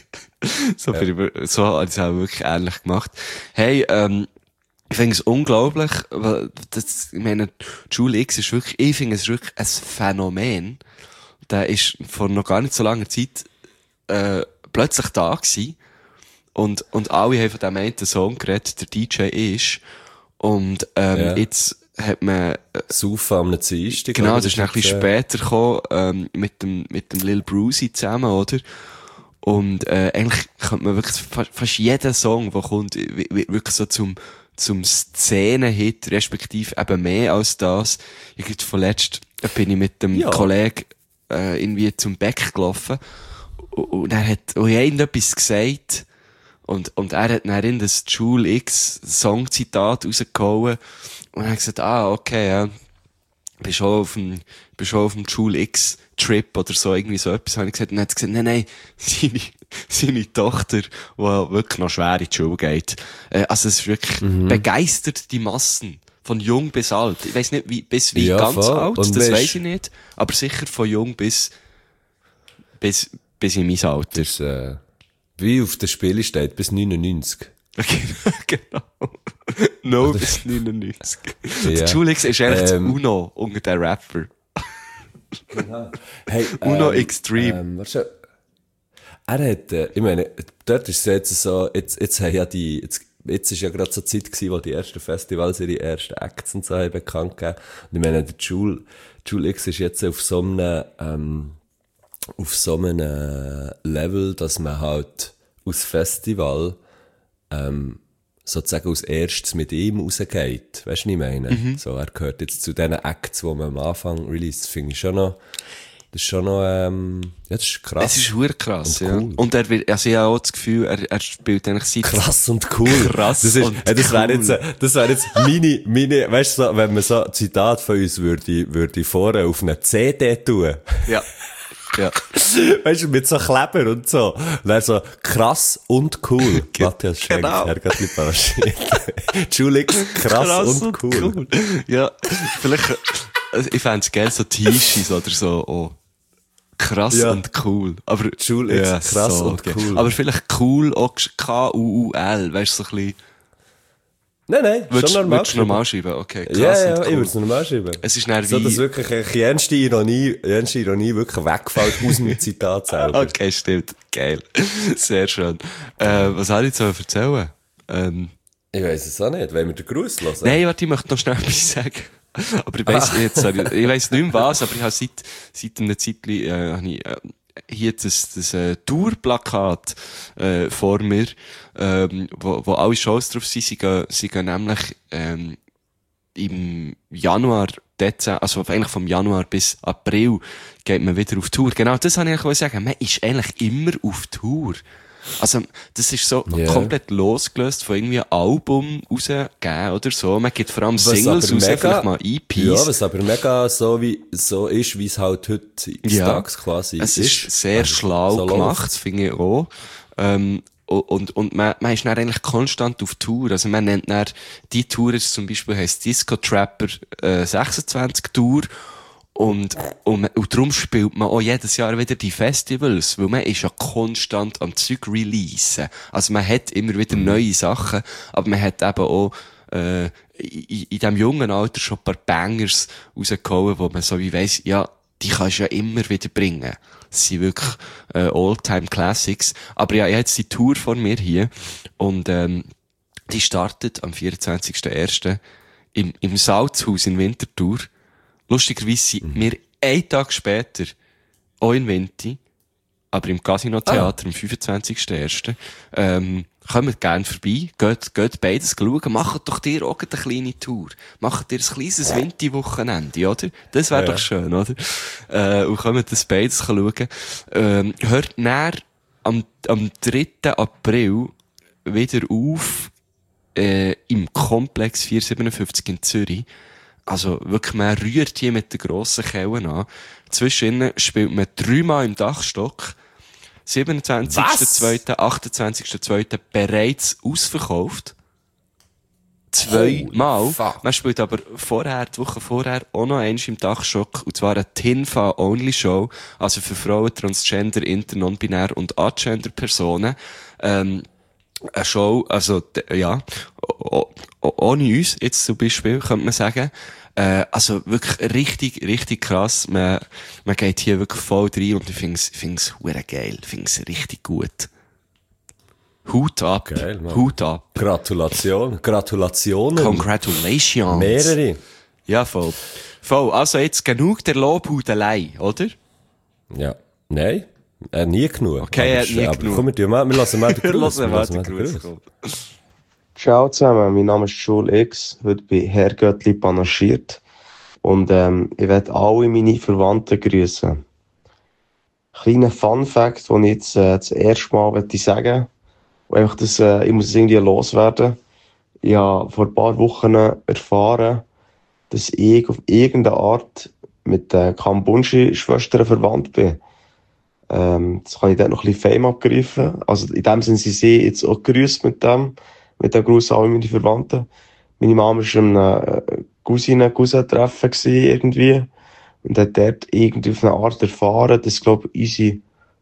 So, ja. bin ich, so habe ich es auch wirklich ähnlich gemacht. Hey, ähm, ich finde es unglaublich, weil das, ich meine, Jule X ist wirklich, ich finde es ist wirklich ein Phänomen. Der ist vor noch gar nicht so langer Zeit, äh, plötzlich da gewesen. Und, und alle haben von dem einen Song geredet, der D J ist. Und, ähm,
Ja.
jetzt hat man, äh,
Saufen am Dienstag.
genau,
oder?
das ist ein bisschen später gekommen, ähm, mit dem, mit dem Lil Brucey zusammen, oder? Und, äh, eigentlich könnte man wirklich fast, fast jeden Song, der kommt, w- w- wirklich so zum, zum Szenenhit, respektive eben mehr als das. Ich glaube, vorletzt bin ich mit dem
Ja.
Kollegen, äh, irgendwie zum Beck gelaufen. Und, und er hat, und ich habe irgendetwas gesagt. Und, und er hat dann in das Jule X Songzitat rausgehauen. Und er hat gesagt, ah, okay, ja. Bist schon auf dem, bist schon auf dem Jule X Trip oder so, irgendwie so etwas. Habe ich gesagt, und er hat gesagt, nein, nein, seine, seine Tochter, die wirklich noch schwer in die Schule geht. Äh, also es ist wirklich,
Mhm.
begeistert die Massen. Von jung bis alt. Ich weiss nicht, wie, bis wie
Ja,
ganz
voll.
alt,
Und
das
weisst-
weiss ich nicht. Aber sicher von jung bis, bis, bis in mein Alter.
Das ist, äh, wie auf der Spiele steht, bis neunundneunzig.
Genau. No bis neunundneunzig.
Ja.
Der Julix ist eigentlich das
Ähm.
Uno unter den Rapper.
Hey,
Uno Extreme.
Ähm, warte schon. Er hat, äh, ich meine, dort ist es jetzt so, jetzt, jetzt haben ja die, jetzt, jetzt ist ja gerade so Zeit gewesen, wo die ersten Festivals ihre ersten Acts und so haben bekannt gegeben. Und ich meine, der Jule, Jule X ist jetzt auf so einem, ähm, auf so einem äh, Level, dass man halt aus Festival, ähm, sozusagen als erstes mit ihm rausgeht. Weißt du, was ich meine?
Mhm.
So, er gehört jetzt zu diesen Acts, die man am Anfang release. Das finde ich schon noch, das ist schon noch, ähm, ja, das ist krass.
Es ist verdammt krass,
Und
ja.
cool.
Und er wird, also ich habe auch das Gefühl, er, er spielt eigentlich seit...
Krass und cool.
Krass
das ist,
und
äh, das wäre
cool.
jetzt, äh, das wäre jetzt meine, meine, weißt du, so, wenn man so ein Zitat von uns würde, würde vorne auf eine C D tun.
Ja. Ja.
Weißt du, mit so Kleber und so. Und dann so, krass und cool. Matthias Schenk,
Genau.
Herr Gottlieb Julix, krass, und, cool.
Ja, vielleicht, also ich fände es geil, so T-Shirts oder so, oh. Krass
Ja.
und cool. Aber,
Jule X, krass und
geil.
cool.
Aber vielleicht cool auch K U U L, weißt du, so ein bisschen,
Nein, nein,
würdest,
schon normal.
würdest du normal schreiben, okay, krass
Ja, ja,
und
ich
cool.
würde es normal schreiben.
Es ist dann
So,
wie-
dass wirklich eine jenste Ironie, jenste Ironie wirklich wegfällt aus dem Zitat selber.
Okay, stimmt. Geil. Sehr schön. Äh, was soll ich jetzt noch erzählen? Ähm,
Ich weiss es auch nicht. Wollen wir den Gruß hören?
nein, warte, ich möchte noch schnell etwas sagen. Aber ich weiss, jetzt, sorry, ich weiss nicht mehr was, aber ich habe seit, seit einer Zeit, äh, habe ich, äh, hier das, das, äh, Tourplakat, äh, vor mir, ähm, wo, wo alle Shows drauf sind. Sie gehen, sie gehen nämlich, ähm, im Januar, Dezember, also eigentlich vom Januar bis April geht man wieder auf Tour. Genau, das wollte ich eigentlich sagen. Man ist eigentlich immer auf Tour. Also, das ist so
Ja.
komplett losgelöst von irgendwie einem Album rausgeben oder so. Man gibt vor allem
Was
Singles
aber
raus,
mega-
vielleicht mal E Ps.
Ja, was aber mega so wie, so ist, wie es halt heute
Ja.
tags quasi
Es
ist.
ist sehr
Also,
schlau
so
gemacht,
läuft's.
finde ich auch. Ähm, und, und man, man ist dann eigentlich konstant auf Tour. Also man nennt dann, die Tour ist zum Beispiel, heisst Disco Trapper, äh, sechsundzwanzig Tour. Und, und, man- und darum spielt man auch jedes Jahr wieder die Festivals, weil man ist ja konstant am Zeug releasen. Also man hat immer wieder neue Sachen, aber man hat eben auch, äh, in, in diesem jungen Alter schon ein paar Bangers rausgehauen, wo man so wie weiss, ja, die kannst du ja immer wieder bringen. Das sind wirklich äh, All-Time-Classics. Aber ja, ich habe jetzt die Tour vor mir hier und ähm, die startet am vierundzwanzigsten ersten im, im Salzhaus in Winterthur. Lustigerweise sind wir einen Tag später auch in Winti aber im Casino-Theater ah. am fünfundzwanzigsten ersten Ähm, kommt gerne vorbei, geht, geht beides schauen, macht doch dir auch eine kleine Tour. Macht dir ein kleines Winti-Wochenende, oder? Das wäre ja. doch schön, oder? Äh, und kommt das beides schauen. Ähm, hört näher am, am dritten April wieder auf, äh, im Komplex vierhundertsiebenundfünfzig in Zürich. Also, wirklich, man rührt hier mit den grossen Kellen an. Zwischen spielt man dreimal im Dachstock. siebenundzwanzigsten zweiten achtundzwanzigsten zweiten bereits ausverkauft. Zweimal. Man spielt aber vorher, die Woche vorher, auch noch eins im Dachstock. Und zwar eine Tinfa-Only-Show. Also für Frauen, Transgender, Inter, Non-Binär und Agender Personen. Ähm, eine Show, also, ja, ohne uns, jetzt zum Beispiel, könnte man sagen. Äh, also wirklich richtig, richtig krass. Man, man geht hier wirklich voll rein und ich finde es, finde es hure geil. Ich finde es richtig gut. Hut ab.
Geil, Mann.
Hut ab.
Gratulation. Gratulationen.
Congratulations.
Mehrere.
Ja, voll. Voll. Also jetzt genug der Lobhudelei, oder?
Ja. Nein. Äh, nie genug.
Okay,
aber,
äh, nie
aber
genug.
Komm, wir, wir lassen mal den
Wir
Gruß.
lassen mal den Gruß.
Ciao zusammen, mein Name ist Jules X, heute bei Herr Göttli panaschiert und ähm, ich werde alle meine Verwandten grüßen. Kleiner Fun-Fact, den ich jetzt äh, das erste Mal möchte sagen und einfach das, äh, ich muss es irgendwie loswerden. Ich habe vor ein paar Wochen erfahren, dass ich auf irgendeine Art mit den Kambunshi-Schwestern verwandt bin. Ähm, das kann ich dort noch ein bisschen Fame abgreifen. Also in dem Sinne, sie sind jetzt auch grüßt mit dem. Mit dem Gruß an alle meine Verwandten. Meine Mama war an einem Cousinen-Cousin-Treffen irgendwie. Und hat dort irgendwie auf eine Art erfahren, dass, glaube ich, unsere,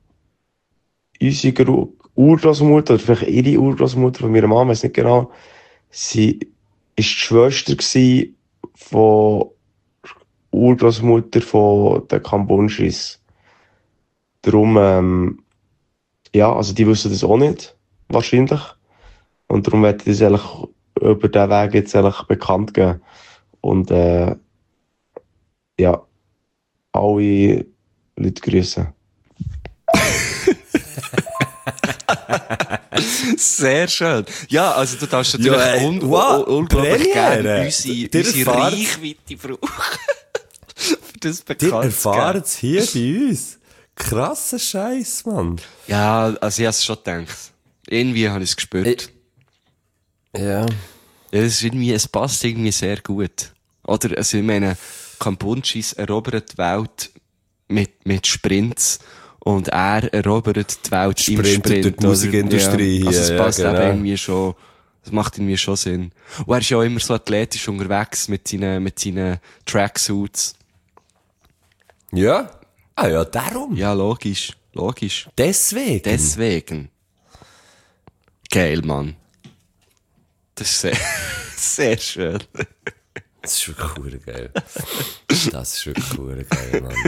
unsere Urgroßmutter, oder vielleicht ihre Urgroßmutter von meiner Mama, ich weiß nicht genau, sie war die Schwester von Urgroßmutter von den Kambunschis. Darum, ähm, ja, also die wissen das auch nicht, wahrscheinlich. Und darum werde ich das eigentlich über diesen Weg jetzt eigentlich bekannt geben. Und, äh, ja, alle Leute grüßen.
Sehr schön. Ja, also du darfst natürlich
Ja, ey,
un
wow,
un unglaublich
Premiere.
gerne unsere,
Dir
unsere
erfahrt-
Reichweite brauchen. Für das
Die
bekannt
erfahren es hier bei uns. Krasser Scheiß, Mann.
Ja, also ich habe es schon gedacht. Irgendwie habe ich es gespürt.
Ich- Ja.
Ja, es ist irgendwie, es passt irgendwie sehr gut. Oder, also ich meine, Kambunschis erobert die Welt mit, mit Sprints und er erobert die Welt
Sprintet
im Sprint.
durch die Musikindustrie
ja. Also es
hier,
passt
ja,
eben
genau.
irgendwie schon, es macht irgendwie schon Sinn. Und er ist ja auch immer so athletisch unterwegs mit seinen, mit seinen Tracksuits.
Ja? Ah ja, darum.
Ja, logisch, logisch.
Deswegen.
Deswegen. Geil, Mann. Das ist sehr, sehr schön.
Das ist wirklich cool geil. Das ist wirklich cool geil, Mann.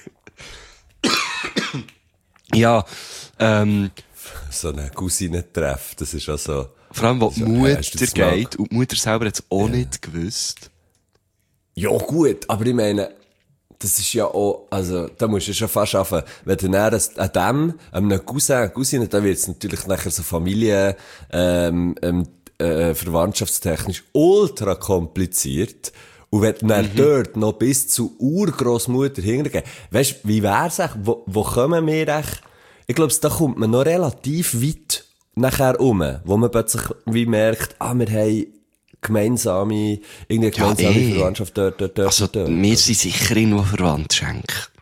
Ja, ähm,
So ein Cousinentreff, das ist auch so.
vor allem, wo die
So,
Mutter
hast du das mal-
geht, und die Mutter selber hat es auch nicht gewusst.
Ja, gut, aber ich meine, das ist ja auch, also, da musst du schon fast schaffen, wenn du dann an dem, einem Cousin, Cousine, da wird es natürlich nachher so Familie, ähm, ähm, äh, verwandtschaftstechnisch ultra kompliziert. Und wenn du dann
Mhm.
dort noch bis zu Urgroßmutter hingehen, weißt du, wie wär's echt, wo, wo kommen wir echt, ich glaube, da kommt man noch relativ weit nachher um, wo man plötzlich wie merkt, ah, wir haben gemeinsame, irgendeine
Ja,
gemeinsame
eh.
Verwandtschaft dort, dort, dort,
Also,
dort.
wir sind sicher irgendwo verwandt, Schenk.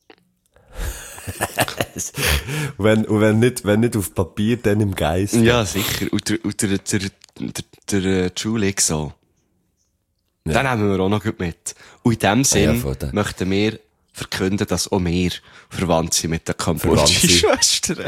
Und wenn, und wenn nicht, wenn nicht auf Papier, dann im Geist.
Ja, sicher. Und der, und der, der, der, der, der Julie so.
Ja.
Den nehmen wir auch noch gut mit. Und in dem
ja,
Sinn
voll, da.
möchten wir verkünden, dass auch wir verwandt sind mit den
Verwandt sind.
Kambodschen-Schwestern.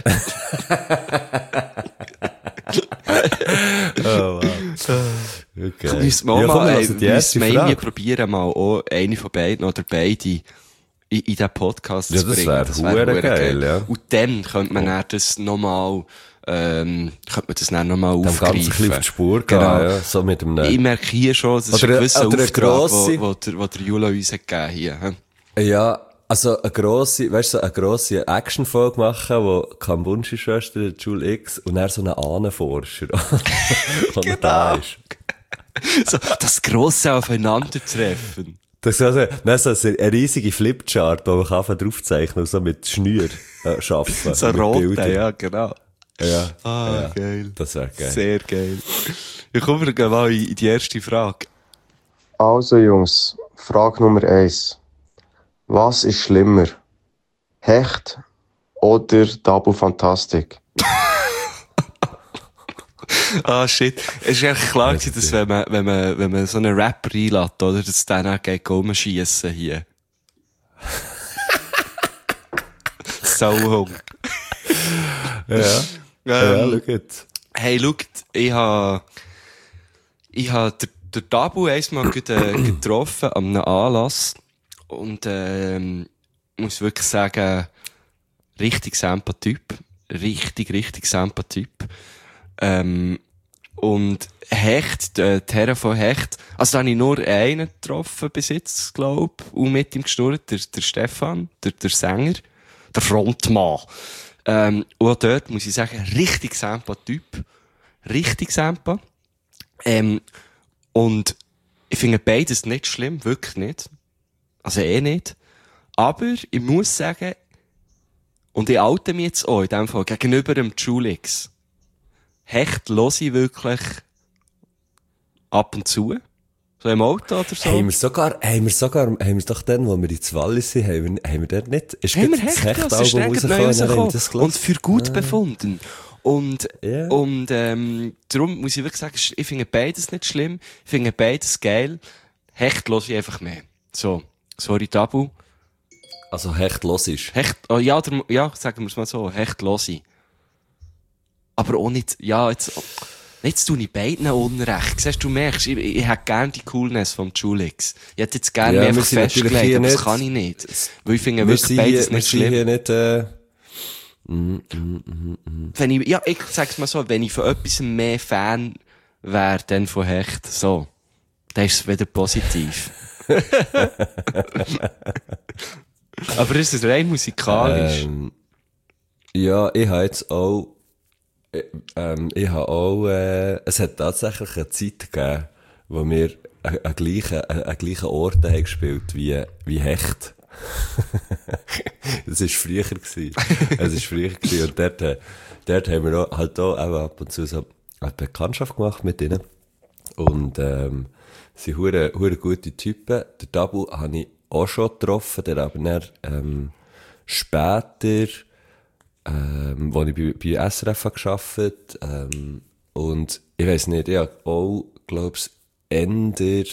Oh, wow. Okay.
Müssen wir auch
Ja, komm,
mal,
wir
ey,
lassen die
müssen
erste
wir irgendwie
Frage.
probieren, mal auch eine von beiden oder beide in, in diesen Podcast
Ja,
zu
das
bringen.
wär hure
hure
geil, ja.
Und dann könnte man dann das nochmal, ähm, könnte man das dann nochmal
Dem Ganzen ein bisschen
aufgreifen.
auf die Spur gehen,
Genau.
ja. So mit dem,
Ich merke hier schon, das ist
Oder-
ein gewisser
oder eine
Auftrag,
grosse-
wo, wo der, wo der Jula uns hat gegeben hier. hä?
ja, also eine grosse, weißt du, so eine grosse Action-Folge machen, wo Kambunshi-Schwester, Jule X, und dann so einen Ahnenforscher, der da ist.
So, das grosse Aufeinandertreffen.
Das ist also, dann so eine riesige Flipchart, wo man kann einfach draufzeichnen und so mit Schnür äh, arbeiten.
So
mit
rote,
Bildern.
ja, genau.
Ja.
Ah,
ja.
geil.
Das wäre geil.
Sehr geil. Ich komme wir mal in die erste Frage.
Also Jungs, Frage Nummer eins. Was ist schlimmer? Hecht oder Tabu Fantastik?
Ah, shit. Es ist eigentlich klar gewesen, dass wenn man, wenn man, wenn man so einen Rapper einlädt, oder, dass der dann geht rumschiessen hier. Sauhung.
Ja.
Ähm,
ja, schau jetzt.
Hey, schaut, ich ha, ich ha der, der Tabu einmal gut, äh, getroffen an einem Anlass. Und, ähm, muss wirklich sagen, richtig Semper-Typ. Richtig, richtig Semper-Typ. Ähm, und Hecht, äh, die Herren von Hecht, also da habe ich nur einen getroffen bis jetzt, glaub, und mit ihm gestorben, der, der Stefan, der, der Sänger, der Frontmann. Ähm, und auch dort muss ich sagen, richtig Semper-Typ. Richtig Semper. Ähm, und ich finde beides nicht schlimm, wirklich nicht. Also eh nicht. Aber ich muss sagen, und ich oute mich jetzt auch in dem Fall gegenüber dem Julix. Hecht höre ich wirklich ab und zu. So im Auto oder so.
Haben wir sogar, haben wir sogar, haben wir doch dann, wo wir in Wallis sind, haben wir, haben wir dort nicht, ist
Haben wir
das
Hecht, ja, es ist
Hecht-Album
neu
rausgekommen, dann haben wir das
rausgekommen. Und für gut
Ah.
befunden. Und,
Ja.
und, ähm, darum muss ich wirklich sagen, ich finde beides nicht schlimm. Ich finde beides geil. Hecht höre ich einfach mehr. So. Sorry, Tabu.
Also Hecht los ist.
Hecht, oh, ja, der, ja, sagen wir es mal so. Hecht höre ich. Aber auch nicht, ja, jetzt, jetzt tue ich beiden Unrecht. Siehst du, merkst, ich, ich hätte gerne die Coolness vom Julix. Ich hätte jetzt gerne
Ja,
mehr
wir
einfach
sind natürlich
festgelegt,
hier
aber das
nicht-
kann ich nicht. Weil ich finde
Wir
wirklich
sind
beides
hier, wir
nicht
sind
schlimm.
hier nicht, äh,
Wenn ich, ja, ich sag's mal so, wenn ich von etwas mehr Fan wäre, dann von Hecht, so. Dann ist es wieder positiv. Aber ist es rein musikalisch?
ähm, ja, ich habe jetzt auch, äh, ähm, ich habe auch, äh, es hat tatsächlich eine Zeit gegeben, wo wir an, an gleichen, an, an gleichen Orten haben gespielt wie, wie Hecht. Das war früher gewesen. Es war früher gewesen. Und dort, äh, dort haben wir auch, halt auch, auch ab und zu so eine Bekanntschaft gemacht mit ihnen. Und, ähm, sie sind hure, hure gute Typen. Der Tabu habe ich auch schon getroffen, der aber dann, ähm, später, ähm, wo ich bei, bei S R F habe gearbeitet, ähm, und ich weiss nicht, ich habe auch, glaub's, Ender,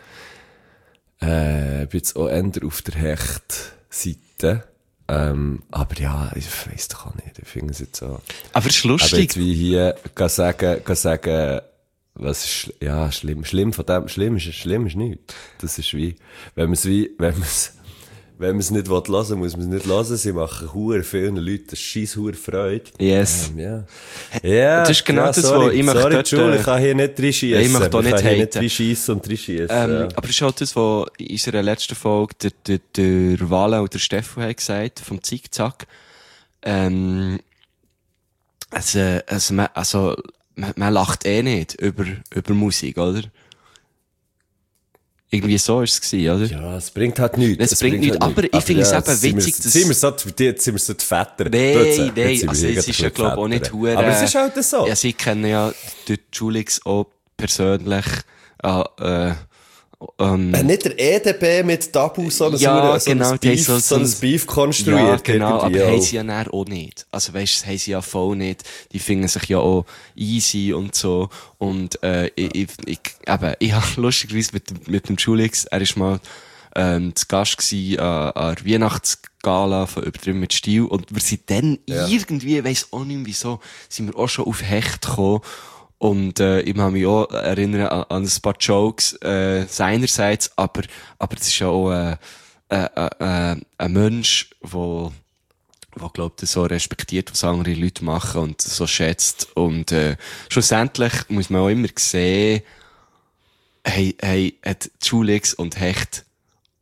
äh, bin jetzt auch eher auf der Hecht-Seite. Ähm, aber ja, ich weiss doch auch nicht, ich finde es jetzt so.
Aber es ist
Aber
lustig.
jetzt wie hier, gehen sagen, gehen sagen, was ist, schl- ja, schlimm, schlimm von dem, schlimm ist, schlimm ist nichts. Das ist wie, wenn man es wie, wenn man es, wenn man es nicht hören will, muss man es nicht hören. Sie machen hure vielen Leuten das scheiss hure Freude.
Yes.
Ähm, ja. Ja.
Das ist genau
ja,
das,
sorry,
wo ich möchte
sorry,
dort,
Jules,
äh,
ich kann hier nicht reinschiessen.
ich möchte da nicht
Ich kann hier nicht
haten.
reinschiessen und reinschiessen.
Ähm,
ja.
aber es ist auch das, was in unserer letzten Folge der, der, der Wale und der Stefan haben gesagt, vom Zickzack. Ähm, also, also, man, also, man, man lacht eh nicht über, über Musik, oder? Irgendwie so ist es gewesen, oder?
Ja, es bringt halt nichts.
Es bringt nichts, aber ich finde es eben
jetzt sind wir-
witzig, dass-
Jetzt sind wir so, die- jetzt sind wir so die Väter.
Nein,
Jetzt sind wir
nein,
hier
also
gerade
es ist ja,
ein
glaube ich, auch nicht
Väter.
hure.
Aber es ist halt so.
Ja, sie kennen ja den Julix auch persönlich, äh, äh, ähm,
Äh, nicht der E D B mit Tabu, so ein,
Ja,
so
genau,
ein
die
Beef,
haben so-
so ein
so ein-
Beef
ja,
konstruiert.
genau, aber
irgendwie
haben
auch.
sie ja dann auch nicht. Also weisst, das haben sie ja voll nicht. Die finden sich ja auch easy und so. Und, äh, ich, ich, ich, eben, ich habe lustigerweise mit, dem- mit dem Julix, er ist mal, ähm, zu Gast gsi an, an der Weihnachtsgala von Übertrieben mit Stil. Und wir sind dann
Ja.
irgendwie, weiss auch nicht mehr wieso, sind wir auch schon auf Hecht gekommen. Und, äh, ich kann mich auch erinnern an, an ein paar Jokes, äh, seinerseits, aber, aber es ist ja auch, äh, äh, äh, äh, ein Mensch, wo, wo glaubt, so respektiert, was andere Leute machen und so schätzt. Und, äh, schlussendlich muss man auch immer sehen, hey, hey, hat Julix und Hecht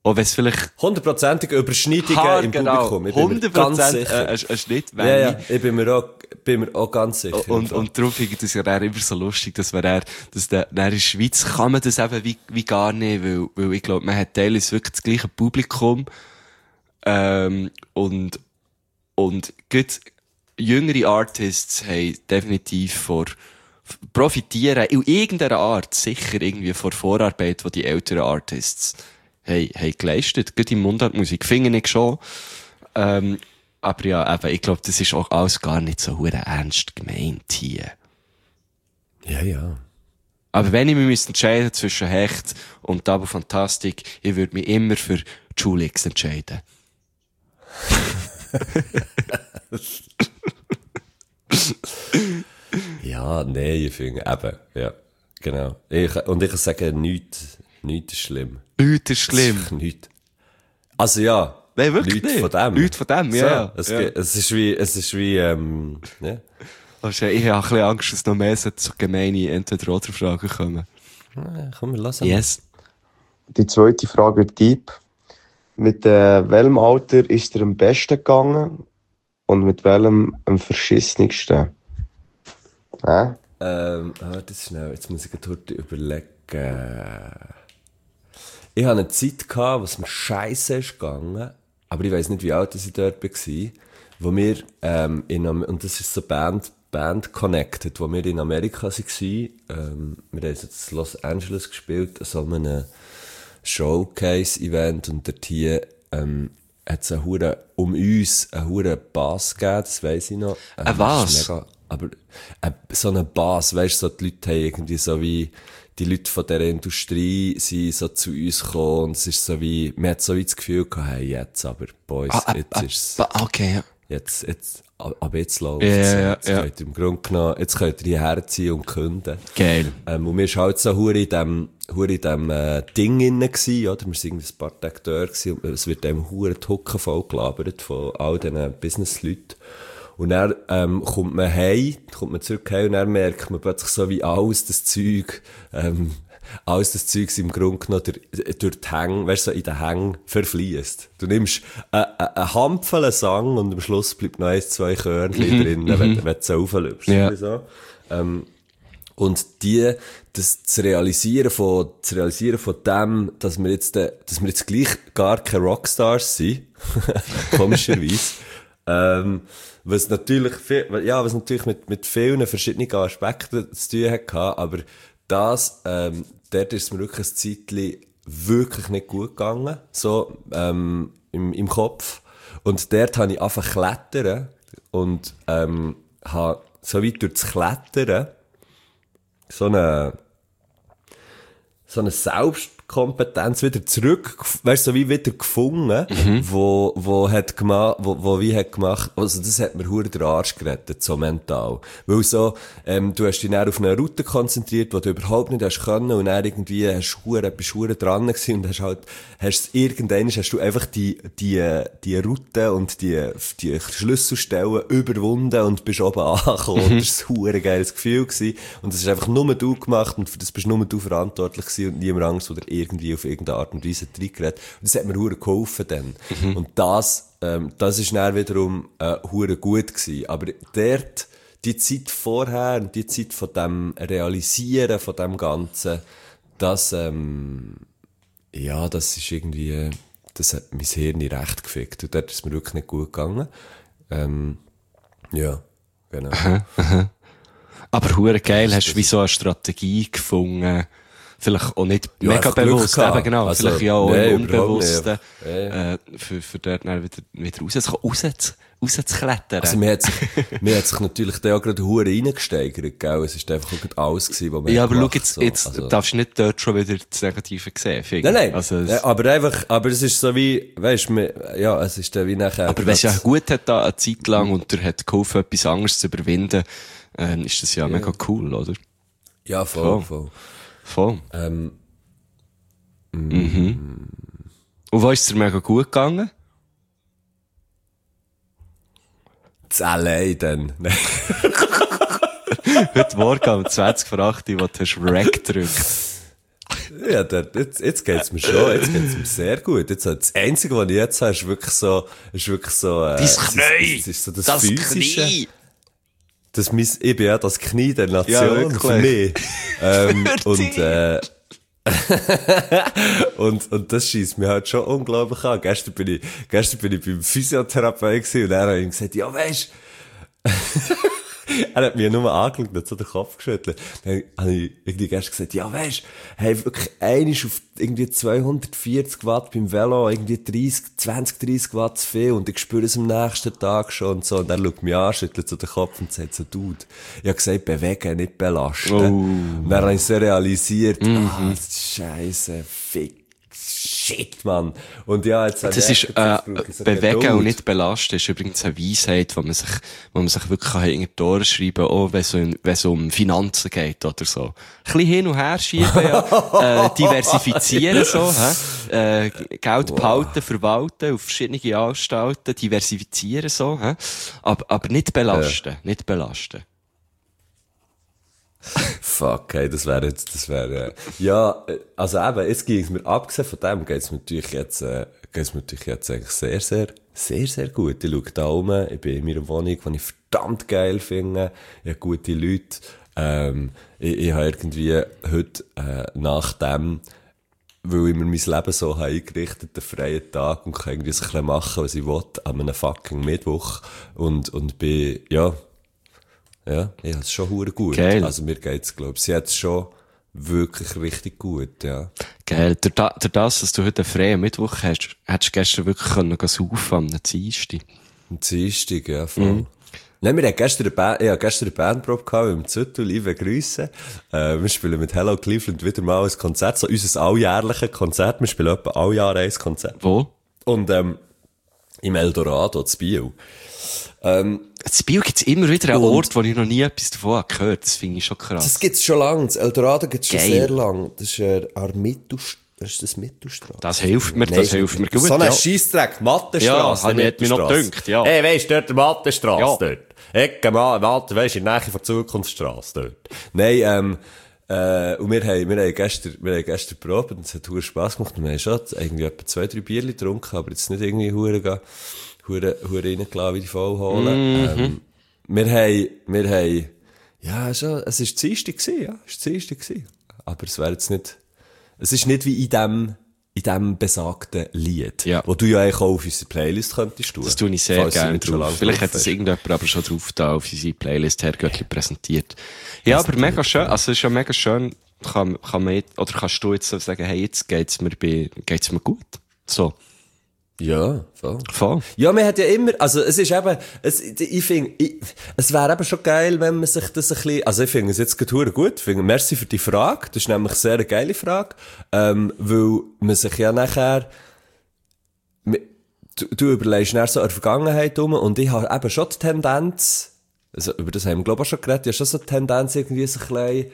Auch wenn es vielleicht
Hundertprozentige Überschneidungen
Haar,
im
genau,
Publikum. Ich bin mir ganz
hundert
sicher.
Prozent ein, ein Schnitt.
Ja, ja, ich bin mir auch, bin mir auch ganz sicher.
Und, und darum finde ich das ja dann immer so lustig, dass wir dann, dass der, dann in der Schweiz kann man das eben wie, wie gar nicht, weil, weil ich glaube, man hat teilweise wirklich das gleiche Publikum, ähm, und, und gut, jüngere Artists haben definitiv vor, profitieren in irgendeiner Art sicher irgendwie vor Vorarbeit, die die älteren Artists haben, haben geleistet. Gerade in Mundartmusik finde ich schon. Ähm, aber ja, eben, ich glaube, das ist auch alles gar nicht so hure ernst gemeint hier.
Ja, ja.
Aber wenn ich mich müsste entscheiden zwischen Hecht und Double Fantastic, ich würde mich immer für Julix entscheiden.
Ja, nein, ich finde, eben, ja, genau. Ich, und ich kann sagen, nichts, nichts ist schlimm.
Nichts ist schlimm.
Es ist nichts. Also ja,
Nein, wirklich
nichts
nicht.
von dem.
Nichts von dem, ja.
So, es,
ja.
geht- es ist wie, es ist wie, ähm, ja.
Also, ich habe ein bisschen Angst, dass noch mehr so gemeine Entweder-Oder-Fragen kommen.
Ja, komm, wir lassen.
Yes.
Die zweite Frage wird deep. Mit äh, welchem Alter ist er am besten gegangen und mit welchem am verschissensten? Hä?
Ähm, warte schnell, jetzt muss ich gerade überlegen. Ich hatte eine Zeit gehabt, wo es mir scheisse ist gegangen, aber ich weiss nicht, wie alt ich dort war, wo wir, ähm, in, Am- und das ist so Band, Band Connected, wo wir in Amerika waren. Ähm, wir haben jetzt in Los Angeles gespielt, so einem Showcase-Event, und dort hier, ähm, hat es um uns einen huren Bass gegeben, das weiss ich noch. Ähm,
Ein
das ist
was?
mega- Aber äh, so ein Bass, weißt du, so die Leute haben irgendwie so wie, die Leute von dieser Industrie sind so zu uns gekommen, und es ist so wie, man hat so wie das Gefühl gehabt, hey, jetzt aber, Boys,
Ah, ah,
jetzt
ah,
ist's,
ah, okay, ja.
jetzt, jetzt, ab ab jetzt läuft's.
Ja, ja,
jetzt
ja.
könnt ihr im Grunde genommen, jetzt könnt ihr hierher ziehen und künden.
Geil.
Ähm, und wir waren halt so hure in dem, hure in dem, äh, Ding innen gsi, oder? Wir waren irgendwie ein paar Tage dort gsi, und es wird einem hure die Hucke voll gelabert von all diesen Business-Leuten. Und dann, ähm, kommt man heim, kommt man zurück heim, und dann merkt man plötzlich so, wie alles das Zeug, ähm, alles das Zeug im Grunde genommen durch, durch die Hänge, weißt du, so in den Hängen verfließt. Du nimmst eine Handvoll Sang, und am Schluss bleibt noch eins, zwei Körnchen drin, wenn, wenn du es auflöst.
Ja.
So. Ähm, und die, das zu realisieren von, zu realisieren von dem, dass wir jetzt, äh, dass wir jetzt gleich gar keine Rockstars sind, komischerweise, ähm, was natürlich, viel, ja, was natürlich mit, mit vielen verschiedenen Aspekten zu tun hatte, aber das, ähm, dort ist es mir wirklich ein Zeitchen wirklich nicht gut gegangen, so, ähm, im, im Kopf. Und dort habe ich angefangen zu klettern, und, ähm, habe so weit durch das Klettern so eine, so eine Selbstkompetenz wieder zurück, weißt du, so wie wieder gefunden, mhm. wo, wo hat gemacht, wo, wo wie hat gemacht, also das hat mir hure den Arsch gerettet, so mental. Weil so, ähm, du hast dich dann auf eine Route konzentriert, die du überhaupt nicht hast können, und dann irgendwie hast du hure, bist hure dran gewesen, und hast halt, hast irgendwann hast du einfach die, die, die Route und die, die Schlüsselstellen überwunden und bist oben angekommen, und das war ein hure geiles Gefühl gewesen, und das ist einfach nur du gemacht, und für das bist nur du verantwortlich gewesen, und niemand anderes, der irgendwie auf irgendeine Art und Weise reingeredet. Und das hat mir hure geholfen dann. Mhm. Und das, ähm, das ist dann wiederum, äh, hure gut gewesen. Aber dort, die Zeit vorher, und die Zeit von dem Realisieren von dem Ganzen, das, ähm, ja, das ist irgendwie, das hat mein Hirn nicht recht gefickt. Und dort ist es mir wirklich nicht gut gegangen. Ähm, ja, genau.
Aber hure geil, hast du wie so eine Strategie gefunden, vielleicht auch nicht
Ja,
mega
einfach Glück
bewusst,
gehabt.
eben genau,
Also,
vielleicht ja auch
nee,
im
überhaupt
Unbewussten,
nicht. Ja.
äh, für, für dort dann wieder, wieder rauszukommen, raus, rauszuklettern.
Also, mir hat sich, mir hat sich natürlich da auch gerade hure reingesteigert, gell? Es ist einfach auch gerade alles gewesen, was wir
Ja, aber schau,
gemacht,
jetzt,
so.
jetzt
Also-
darfst du nicht dort schon wieder das Negative sehen, finde
Nein,
ich.
nein,
Also, es,
ja, aber einfach, aber es ist so wie, weisst du, ja, es ist dann wie nachher.
aber wenn es ja
grad-
gut hat, da eine Zeit lang, und dir hat geholfen, etwas anderes zu überwinden, äh, ist das ja, mega cool, oder?
Ja, voll,
Voll.
voll.
Voll.
Ähm,
Und wo ist es dir mega gut gegangen?
das allein dann.
Heute Morgen um zwanzig vor acht, wo du hast Rack gedrückt.
Ja, der, jetzt, jetzt geht's mir schon, jetzt geht's mir sehr gut. Jetzt, das Einzige, was ich jetzt habe, ist wirklich so, ist wirklich so, äh,
Dein Knie!
Das ist so das,
Das
Physische.
Knie!
Das mein, ich bin ja das Knie der Nation,
Ja, wirklich.
für mich. Ähm,
Für
und,
dich.
äh, und, und das schießt mir halt schon unglaublich an. Gestern bin ich, gestern bin ich beim Physiotherapeut gewesen und er hat ihm gesagt, ja, weisst, er hat mir nur angeschaut und hat so den Kopf geschüttelt. Dann habe ich irgendwie gestern gesagt, ja, weisst, hey, wirklich einmal auf irgendwie zweihundertvierzig Watt beim Velo, irgendwie dreißig, zwanzig, dreißig Watt zu viel und ich spüre es am nächsten Tag schon und so. Und er schaut mich an, schüttelt so den Kopf und sagt so, Dude, ich habe gesagt, bewegen, nicht belasten.
Oh.
Und dann habe ich so realisiert, mhm. ah, Scheisse, fick. Shit, Mann. Und ja, jetzt
Das ist, äh, bewegen und nicht belasten, ist übrigens eine Weisheit, wo man sich, wo man sich wirklich hinter die Ohren schreiben kann, auch wenn es um, wenn es um Finanzen geht oder so. Ein bisschen hin und her schieben, ja. äh, diversifizieren so, hä? Äh, Geld wow. behalten, verwalten, auf verschiedene Anstalten, diversifizieren so, hä? Aber, aber nicht belasten, ja. nicht belasten.
Fuck, hey, das wäre jetzt, das wäre, äh, ja, also eben, jetzt ging es mir, abgesehen von dem, geht's mir natürlich jetzt, äh, geht's mir natürlich jetzt eigentlich sehr, sehr, sehr, sehr gut. Ich schaue da rum, ich bin in meiner Wohnung, die ich verdammt geil finde, ich habe gute Leute, ähm, ich, ich habe irgendwie heute, äh, nach dem, weil ich mir mein Leben so habe eingerichtet, einen freien Tag und kann irgendwie so ein bisschen machen, was ich will, an einem fucking Mittwoch und, und bin, ja, Ja, ich hab's schon hure gut.
Geil.
Also mir geht's, glaub ich, sie hat's schon wirklich richtig gut, ja.
Geil. Durch, da, durch das, dass du heute einen freien Mittwoch hast, hättest du gestern wirklich können gehen saufen am Dienstag.
Am Dienstag, ja, voll.
Mhm.
Nein, wir hatten gestern eine Band, ich hatte gestern eine Bandprobe gehabt im Züttel, liebe Grüße. Äh, wir spielen mit Hello Cleveland wieder mal ein Konzert, so unser alljährliches Konzert. Wir spielen etwa all Jahr ein Konzert.
Wo?
Und, ähm, im Eldorado, in Biel. Ähm,
In Biel gibt's immer wieder einen Ort, wo ich noch nie etwas davon habe gehört. Das finde ich schon krass.
Das gibt's schon lange. Das Eldorado gibt's schon
Geil.
sehr lang. Das ist äh, an Mittelstraße. Ist das Mittelstraße?
Das hilft mir,
Nein,
das hilft mir gut.
So ein
ja.
Scheissdreck. Mattenstrasse.
Ja, hat mir mir noch gedünkt, ja.
Hey, weisst du, dort der Mattenstrasse
Ja.
dort. Ecke, Matte, weisst du, in der Nähe von der Zukunftsstrasse dort. Nein, ähm, äh, und wir haben, wir haben gestern, wir haben gestern probiert und es hat verdammt Spass gemacht. Und wir haben schon irgendwie etwa zwei, drei Bierchen getrunken, aber jetzt nicht irgendwie hure gehen, hure, hure reingelassen, wie die voll holen.
Mhm.
Ähm, wir haben, wir haben, ja, schon, es war Dienstag gewesen, ja, es war Dienstag gewesen. Aber es wäre jetzt nicht, es ist nicht wie in dem, in dem besagten Lied,
Ja.
wo du ja eigentlich auch auf unsere Playlist könntest tun.
Das tue ich sehr
Falls sie
gerne
nicht schon
drauf.
lange
Vielleicht
drauf
hat das
ist.
irgendjemand aber schon drauf da auf unsere Playlist Herrgöttli präsentiert. Ja, aber mega schön. Also, es ist ja mega schön. Kann, kann man jetzt, oder kannst du jetzt so sagen, hey, jetzt geht's mir bei, geht's mir gut? So.
Ja, voll.
Voll.
Ja, man hat ja immer, also es ist eben, es, ich finde, ich, es wäre eben schon geil, wenn man sich das ein bisschen, also ich finde es jetzt gerade gut, ich finde, merci für die Frage, das ist nämlich eine sehr geile Frage, ähm, weil man sich ja nachher, du, du überlegst nachher so an der Vergangenheit um und ich habe eben schon die Tendenz, also über das haben wir glaube ich auch schon geredet, ich habe schon so die Tendenz irgendwie so ein bisschen,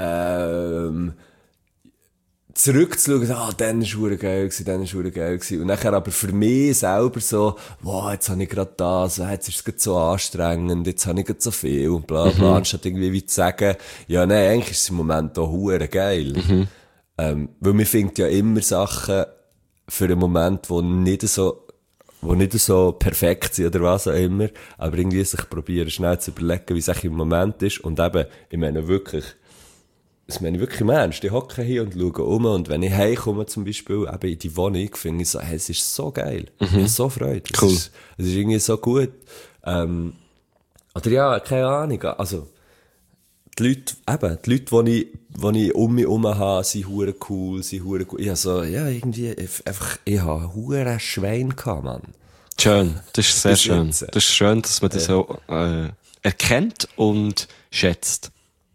ähm, zurückzuschauen, ah, dann war hure geil gewesen, dann war hure geil gewesen. Und nachher aber für mich selber so, wow, jetzt habe ich gerade das, jetzt ist es gerade so anstrengend, jetzt habe ich gerade so viel und bla, bla, mhm. anstatt irgendwie wie zu sagen, ja, nein, eigentlich ist es im Moment auch hure geil. Mhm. Ähm, weil man findet ja immer Sachen für einen Moment, wo nicht so, wo nicht so perfekt sind oder was auch immer, aber irgendwie sich probieren, schnell zu überlegen, wie es eigentlich im Moment ist und eben, ich meine wirklich, das meine ich wirklich im Ernst. Ich hocke hier und schaue um und wenn ich heimkomme zum Beispiel eben in die Wohnung, finde ich so, hey, es ist so geil. Mhm. Ich habe so Freude. Es
Cool.
Ist, es ist irgendwie so gut. Ähm, oder ja, keine Ahnung. Also, die Leute, eben, die Leute, die ich, die ich um mich herum habe, sind hure cool, sind hure gut. Ich habe so, ja, irgendwie, einfach, ich habe hure Schwein gehabt, Mann.
Schön. Das ist sehr
Bis
schön.
jetzt.
Das ist schön, dass man das
Ja.
so, äh, erkennt und schätzt.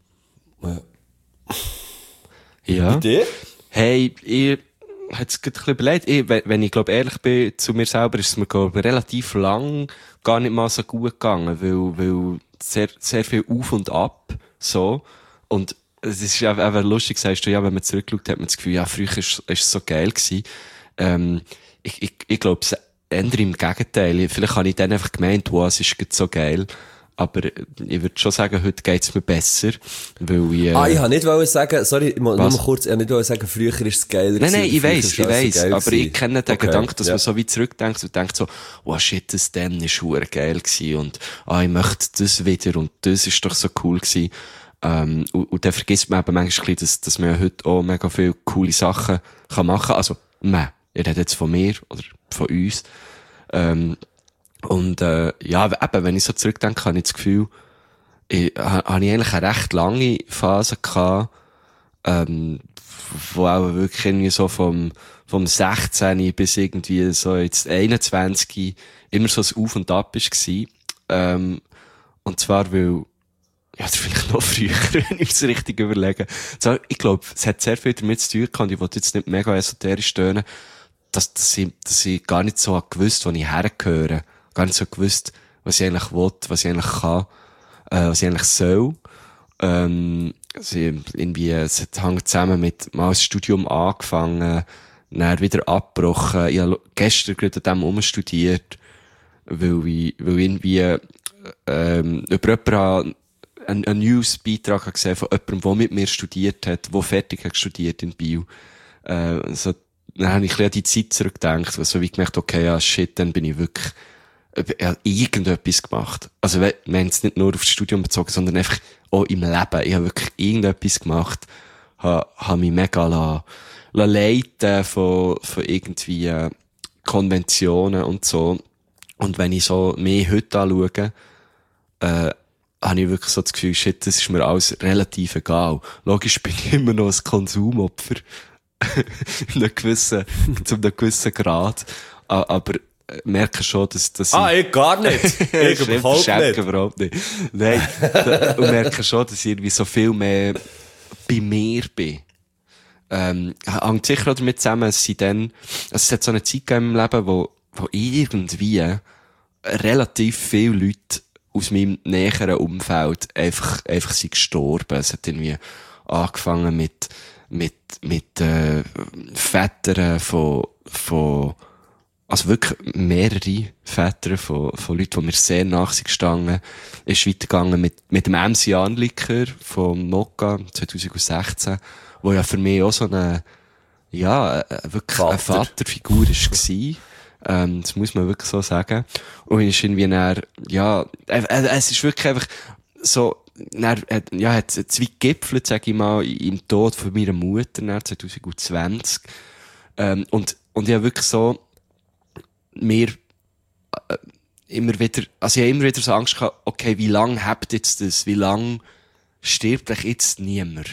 Ja.
Ja.
Bei dir?
Hey, ich hätte es gerade ein bisschen überlegt. Ich, wenn wenn ich, glaube ehrlich bin zu mir selber, ist es mir, glaube relativ lang gar nicht mal so gut gegangen, weil, weil sehr, sehr viel auf und ab, so. Und es ist einfach einfach lustig, sagst du, ja, wenn man zurückschaut, hat man das Gefühl, ja, früher ist, ist es so geil gewesen. Ähm, ich, ich, ich glaube, es ändert im Gegenteil. Vielleicht habe ich dann einfach gemeint, wow, es ist gerade so geil. aber ich würde schon sagen, heute geht's mir besser, weil ich, äh,
Ah, ich wollte nicht wollen sagen, sorry, nur
Was?
mal kurz, ich wollte nicht wollen sagen, früher ist es geiler
Nein, nein,
gewesen,
ich
früher
weiss,
ist
ich
alles so
weiss,
geil
aber
gewesen.
ich kenne den
Okay,
Gedanken, dass
ja.
man so wie zurückdenkt und denkt so, oh shit, das dann ist hure geil gewesen und, ah, ich möchte das wieder und das ist doch so cool gewesen. Ähm, und, und dann vergisst man eben manchmal ein bisschen, dass, dass man ja heute auch mega viele coole Sachen kann machen. Also, man, ihr redet jetzt von mir oder von uns. Ähm, und, äh, ja, eben, wenn ich so zurückdenke, habe ich das Gefühl, ich, ha, habe ich eigentlich eine recht lange Phase gehabt, ähm, wo auch wirklich irgendwie so vom, vom sechzehn bis irgendwie so jetzt einundzwanzig immer so ein Auf und Ab war. Ähm, und zwar, weil, ja, oder vielleicht noch früher, wenn ich es richtig überlege. So, ich glaube, es hat sehr viel damit zu tun gehabt, und ich wollte jetzt nicht mega esoterisch tönen, dass, dass, ich, dass ich gar nicht so gewusst, wo ich hergehöre. Gar nicht so gewusst, was ich eigentlich will, was ich eigentlich kann, äh, was ich eigentlich soll. Ähm, also irgendwie, es hängt zusammen mit mal das Studium angefangen, dann wieder abgebrochen. Ich habe gestern gerade an dem umstudiert, weil ich, weil irgendwie, ähm, über jemanden einen, einen Newsbeitrag gesehen von jemandem, der mit mir studiert hat, der fertig hat studiert in Biel. Äh, so, dann habe ich ein bisschen an die Zeit zurückgedacht, so wie gemerkt, okay, ja, shit, dann bin ich wirklich, ich habe irgendetwas gemacht. Also, wir haben es nicht nur auf das Studium bezogen, sondern einfach auch im Leben. Ich habe wirklich irgendetwas gemacht, habe, habe mich mega la, la leiten von, von irgendwie äh, Konventionen und so. Und wenn ich so mehr heute anschaue, äh, habe ich wirklich so das Gefühl, shit, das ist mir alles relativ egal. Logisch bin ich immer noch ein Konsumopfer. in einem gewissen, zu einem gewissen Grad. Aber merke schon, dass, dass
Ah, ich gar nicht. Ich überhaupt nicht.
überhaupt nicht. Nein. da, und merke schon, dass ich irgendwie so viel mehr bei mir bin. Ähm, hängt sicher auch damit zusammen, dass sie dann, also es hat so eine Zeit gegeben im Leben, wo, wo irgendwie relativ viele Leute aus meinem näheren Umfeld einfach, einfach sind gestorben. Es hat irgendwie angefangen mit, mit, mit, äh, Vätern von, von, also wirklich mehrere Väter von, von Leuten, die mir sehr nach sind gestanden. Ist weitergegangen mit, mit dem M C Anliker von Mokka zwanzig sechzehn, wo ja für mich auch so eine, ja, wirklich
Vater.
eine Vaterfigur war. Ähm, das muss man wirklich so sagen. Und ist irgendwie dann, ja, äh, äh, es ist wirklich einfach so, dann, äh, ja, hat zwei gipfelt, sag ich mal, im Tod von meiner Mutter, dann zwanzig zwanzig. Ähm, und, und ich habe wirklich so, mir, äh, immer wieder, also ich habe immer wieder so Angst gehabt, okay, wie lang habt jetzt das? Wie lang stirbt euch jetzt niemand?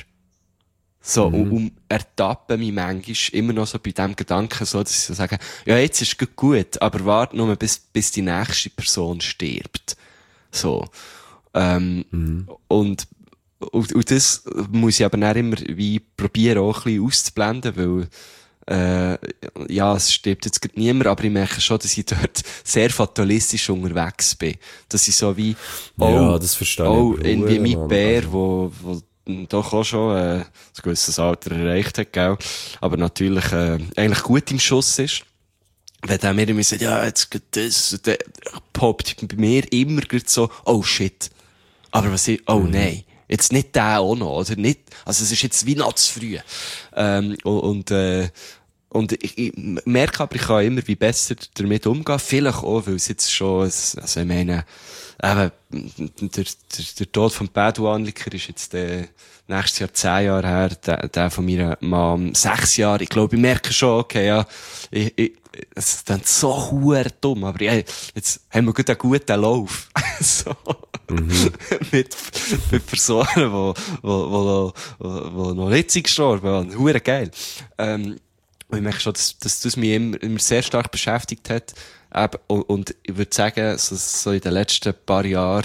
So, mhm. und, und ertappe mich manchmal immer noch so bei dem Gedanken so, dass ich so sage, ja, jetzt ist es gut, aber warte nur, bis, bis die nächste Person stirbt. So. Ähm, mhm. und, und, und das muss ich aber dann immer wie probieren, auch ein bisschen auszublenden, weil, äh, ja, es stirbt jetzt gerade niemand, aber ich merke schon, dass ich dort sehr fatalistisch unterwegs bin. Dass ich so wie, oh,
ja, das verstehe
oh,
ich.
irgendwie mein
Mann,
Bär,
also.
wo, wo doch auch schon äh, ein gewisses Alter erreicht hat, gell? Aber natürlich äh, eigentlich gut im Schuss ist. Wenn der mir immer sagt, ja, jetzt geht das, dann poppt bei mir immer gerade so, oh shit. Aber was ich, oh mhm. nein, jetzt nicht der auch noch, oder nicht, also es ist jetzt wie noch zu früh. Ähm, und, und, äh, und ich, ich merke aber, ich kann immer wie besser damit umgehen. Vielleicht auch, weil es jetzt schon, also ich meine, eben, der, der, der Tod von Pedro Anliker ist jetzt äh, nächstes Jahr zehn Jahre her, der, der von meiner Mom sechs Jahre. Ich glaube, ich merke schon, okay, ja, ich, ich, es ist dann so hure dumm, aber ja, jetzt haben wir gut einen guten Lauf. so. Mhm. mit, mit Personen, die, wo, wo, wo, wo, wo noch nicht sind gestorben, hure geil. Ähm, und ich merke schon, dass, dass das mich immer, immer sehr stark beschäftigt hat. Und, und ich würde sagen, so, so in den letzten paar Jahren,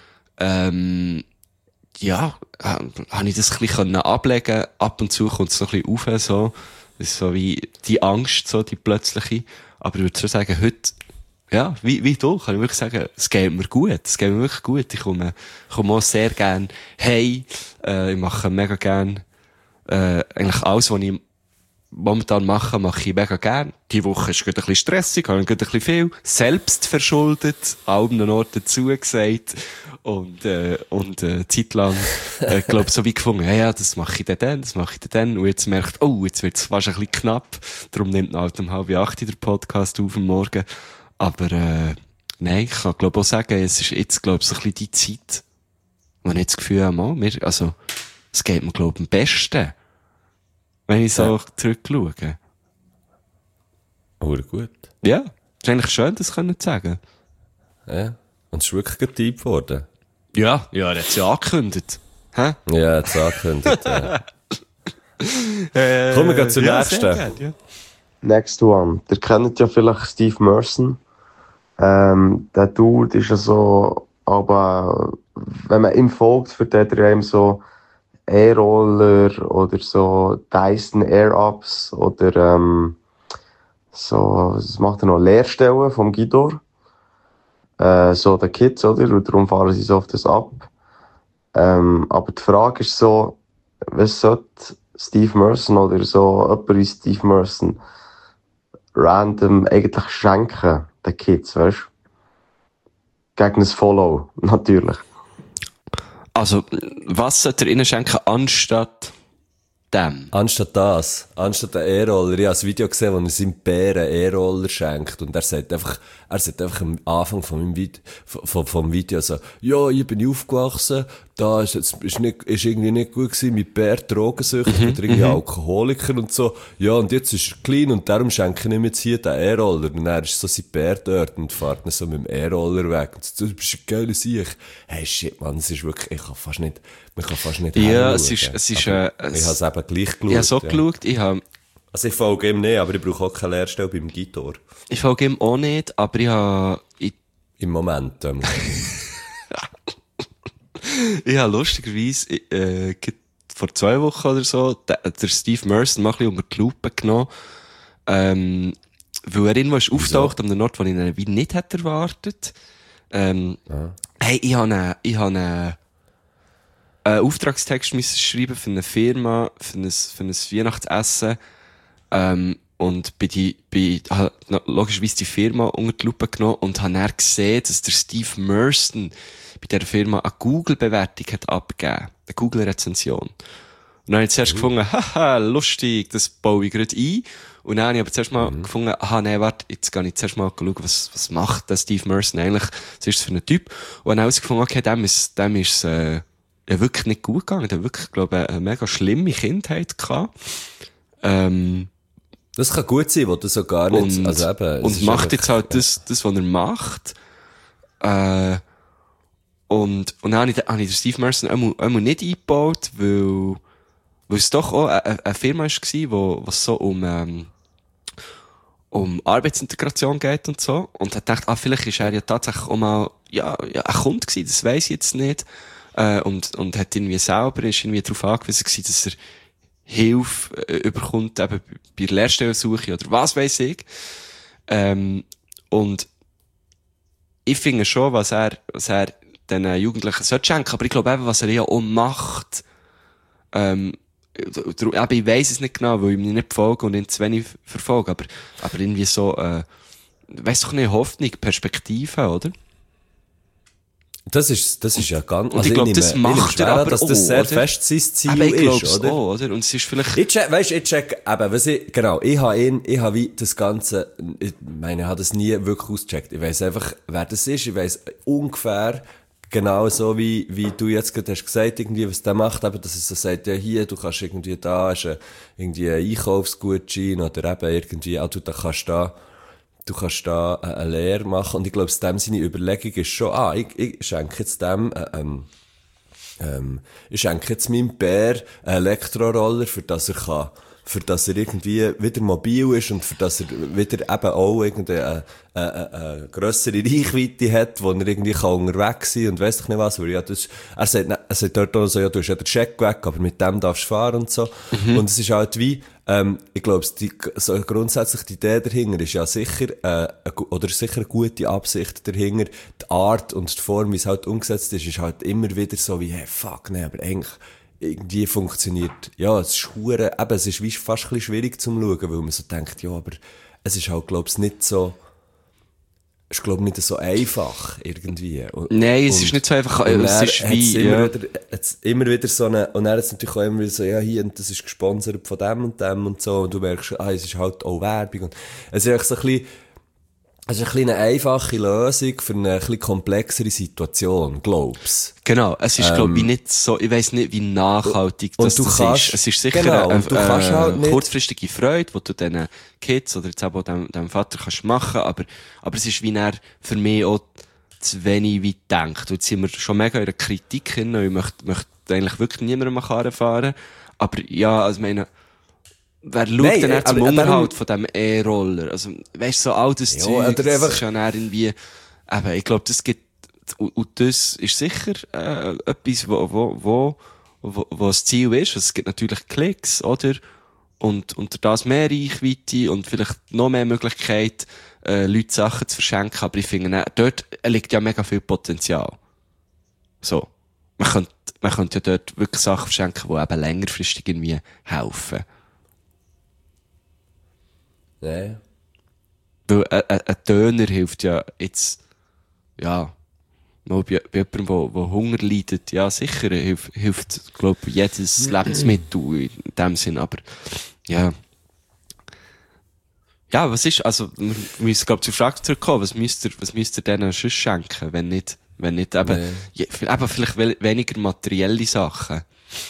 ähm, ja, habe ich das ein bisschen ablegen. Ab und zu kommt es so ein bisschen rauf, so. Das ist so wie die Angst, so, die plötzliche. Aber ich würde schon sagen, heute, ja, wie, wie du, kann ich wirklich sagen, es geht mir gut. Es geht mir wirklich gut. Ich komme, komme auch sehr gern hey, äh, ich mache mega gern, äh, eigentlich alles, was ich momentan mache, mache ich mega gern. Die Woche ist gerade ein bisschen stressig, habe gerade ein bisschen viel selbst verschuldet, an einem Ort dazu gesagt. Und, äh, und, äh, zeitlang, äh, glaub, so wie gefunden, ja, ja, das mache ich dann, dann, das mache ich dann, dann. Und jetzt merkt, oh, jetzt wird's fast ein bisschen knapp. Darum nimmt man halt um halb acht der Podcast auf am Morgen. Aber, äh, nein, ich kann, glaub, auch sagen, es ist jetzt, glaub, so ein bisschen die Zeit, wo ich jetzt das Gefühl habe, mal, mir, also, es geht mir, glaub, am besten. Wenn ich so ja. zurückschaue.
Oh, gut.
Ja, ist eigentlich schön, das können zu sagen.
Ja, und es ist wirklich ein Typ geworden.
Ja, ja, er hat es ja angekündigt. Hä?
Ja, er hat es angekündigt, ja.
äh,
Kommen wir gleich zur
ja,
nächsten.
Gern, ja.
Next one. Ihr kennt ja vielleicht Steve Merson. Ähm, der Dude ist ja so, aber wenn man ihm folgt, für den er ihm so E-Roller oder so Dyson Air-Ups oder ähm, so, was macht er noch? Lehrstellen vom Guidor. Äh, so den Kids, oder? Und darum fahren sie so auf das ab. Ähm, aber die Frage ist so, was sollte Steve Merson oder so jemand wie Steve Merson random eigentlich schenken, den Kids, weißt du? Gegen ein Follow, natürlich.
Also, was sollte er ihnen schenken, anstatt dem?
Anstatt das, anstatt den E-Roller, ich habe ein Video gesehen, wo er seinem Bären E-Roller schenkt und er sagt einfach, er sagt einfach am Anfang von meinem Video, vom, vom Video so, ja, hier bin ich aufgewachsen, da ist, ist, ist, nicht, ist irgendwie nicht gut gewesen, mit Bär drogensüchtig
Mhm,
oder irgendwie
mhm.
Alkoholiker und so, ja, und jetzt ist er clean und darum schenke ich ihm jetzt hier den E-Roller und er ist so sein Bär dort und fährt ihn so mit dem E-Roller weg und so, du bist ein geiler Sieg. Hey, shit, man, es ist wirklich, ich kann fast nicht, man kann fast nicht
Ja,
hinschauen.
es ist, es ist,
Aber
äh,
ich habe es eben gleich geschaut.
Ich habe so
ja.
geschaut, ich habe,
Also ich folge ihm nicht, aber ich brauche auch keine Lehrstelle beim Gitor.
ich folge ihm auch nicht, aber ich habe, ich,
Im Moment. Ähm.
ich habe lustigerweise, äh, vor zwei Wochen oder so, der, der Steve Merson mal ein bisschen unter die Lupe genommen, ähm, weil er irgendwo ist auftaucht, an einem Ort, wo ich ihn wie nicht hätte erwartet. Ähm,
Ja.
hey, ich habe einen, ich habe einen, einen Auftragstext müssen schreiben für eine Firma, für ein, für ein Weihnachtsessen, ähm, und bin die, bin, habe logischerweise die Firma unter die Lupe genommen und habe dann gesehen, dass der Steve Merson bei dieser Firma eine Google-Bewertung hat abgegeben. Eine Google-Rezension. Und dann habe ich zuerst mhm. gefunden, haha, lustig, das baue ich gerade ein. Und dann habe ich aber zuerst mal mhm. gefunden, aha, nee, warte, jetzt gehe ich zuerst mal schauen, was, was macht der Steve Merson eigentlich? Was ist das für ein Typ? Und dann habe ich herausgefunden, okay, dem ist, dem ist, äh, ja wirklich nicht gut gegangen. Der hat wirklich, glaube ich, eine mega schlimme Kindheit gehabt. Ähm,
Das kann gut sein, wo du so gar nicht,
und,
also eben,
und macht jetzt halt das, das, was er macht. Äh, und, und dann habe ich, habe ich den Steve Merson einmal, einmal nicht eingebaut, weil, weil es doch auch eine, eine Firma war, wo, was so um, ähm, um Arbeitsintegration geht und so. Und hat gedacht, ah, vielleicht ist er ja tatsächlich auch mal, ja, ja, ein Kunde gewesen, das weiss ich jetzt nicht. Äh, und, und hat irgendwie selber, ist irgendwie darauf angewiesen gewesen, dass er Hilfe äh, überkommt, eben bei der Lehrstellensuche oder was weiss ich. Ähm, und ich finde schon, was er, was er den Jugendlichen sollte schenken, aber ich glaube eben, was er ja auch macht, ähm, eben, ich weiss es nicht genau, weil ich ihm nicht folge und ihn zu wenig verfolge, aber, aber irgendwie so, äh, weiss doch nicht, Hoffnung, Perspektive, oder?
Das ist, das ist ja ganz,
und ich glaube, das macht er aber
dass
auch,
das sehr
oder?
fest sein Ziel
aber ich
ist,
glaub's
oder?
auch, oder? Und es ist vielleicht...
Ich check, weisst, ich check, eben, was ich, genau, ich habe ihn, ich habe wie das Ganze, ich meine, ich habe das nie wirklich ausgecheckt. Ich weiss einfach, wer das ist, ich weiss ungefähr, genau so wie, wie du jetzt gerade hast gesagt, irgendwie, was der macht, eben, dass er so sagt, ja, hier, du kannst irgendwie da, ist ein, irgendwie ein Einkaufsgutschein oder eben irgendwie, ah, du, da kannst da, du kannst da eine Lehre machen. Und ich glaube, dem seine Überlegung ist schon, ah, ich, ich schenke jetzt dem, äh, ähm, ähm, ich schenke jetzt meinem Bär einen Elektroroller, für das er kann, für das er irgendwie wieder mobil ist und für das er wieder eben auch irgendeine, eine, eine, eine grössere Reichweite hat, wo er irgendwie kann unterwegs sein und weiss doch nicht was, weil ja, das, er sagt, er sagt dort auch so, ja, du hast ja den Check weg, aber mit dem darfst du fahren und so. Mhm. Und es ist halt wie, ähm, ich glaube, die, so grundsätzlich die Idee dahinter ist ja sicher, äh, oder sicher eine gute Absicht dahinter. Die Art und die Form, wie es halt umgesetzt ist, ist halt immer wieder so wie, hey, fuck, nee, aber eigentlich, irgendwie funktioniert, ja, es ist hure, eben, es ist wie fast ein bisschen schwierig zum Schauen, weil man so denkt, ja, aber es ist halt, glaub ich, nicht so, es ist, glaube ich, nicht so einfach, irgendwie. Und,
Nein, es
und,
ist nicht so einfach,
und
es ist wie,
immer,
ja.
wieder, hat's immer wieder so eine, und dann hat es natürlich auch immer wieder so, ja, hier, und das ist gesponsert von dem und dem und so, und du merkst, ah, es ist halt auch Werbung, und es ist echt so ein bisschen, es ist ein bisschen eine einfache Lösung für eine ein bisschen komplexere Situation, glaub's.
Genau, es ist,
Ähm,
glaube ich, nicht so, ich weiss nicht, wie nachhaltig
und
das,
du
das
kannst-
ist. Es ist sicher
genau,
eine,
und du kannst
eine
halt nicht-
kurzfristige Freude, die du diesen Kids oder jetzt auch dem, dem Vater kannst machen, aber, aber es ist wie er für mich auch zu wenig weit denkt. Und jetzt sind wir schon mega in der Kritik hin, und ich möchte, möchte eigentlich wirklich niemandem an Karren fahren. Aber ja, also ich meine, wer schaut
Nein,
denn
äh,
dann zum
aber-
Unterhalt von diesem E-Roller? Also, weißt du, so all das
Ja,
Zeug,
oder
das
einfach-
ist ja dann irgendwie, eben, ich glaube, das gibt, und, und das ist sicher, äh, etwas, wo, wo, wo, wo, wo das Ziel ist. Also, es gibt natürlich Klicks, oder? Und, und das mehr Reichweite und vielleicht noch mehr Möglichkeit, äh, Leute Sachen zu verschenken. Aber ich finde, dann, dort liegt ja mega viel Potenzial. So. Man könnte, man könnte ja dort wirklich Sachen verschenken, die eben längerfristig irgendwie helfen.
Ja.
Weil ein, ein, ein Döner hilft ja jetzt, ja, mal bei, bei jemandem, der, der Hunger leidet, ja sicher, hilft, hilft glaube ich, jedes Lebensmittel in dem Sinn, aber, ja. Ja, was ist, also, wir müssen, glaube ich, zur Frage zurückkommen, was müsst ihr, was müsst ihr denen sonst schenken, wenn nicht, wenn nicht eben,
Nee.
je, eben vielleicht we- weniger materielle Sachen.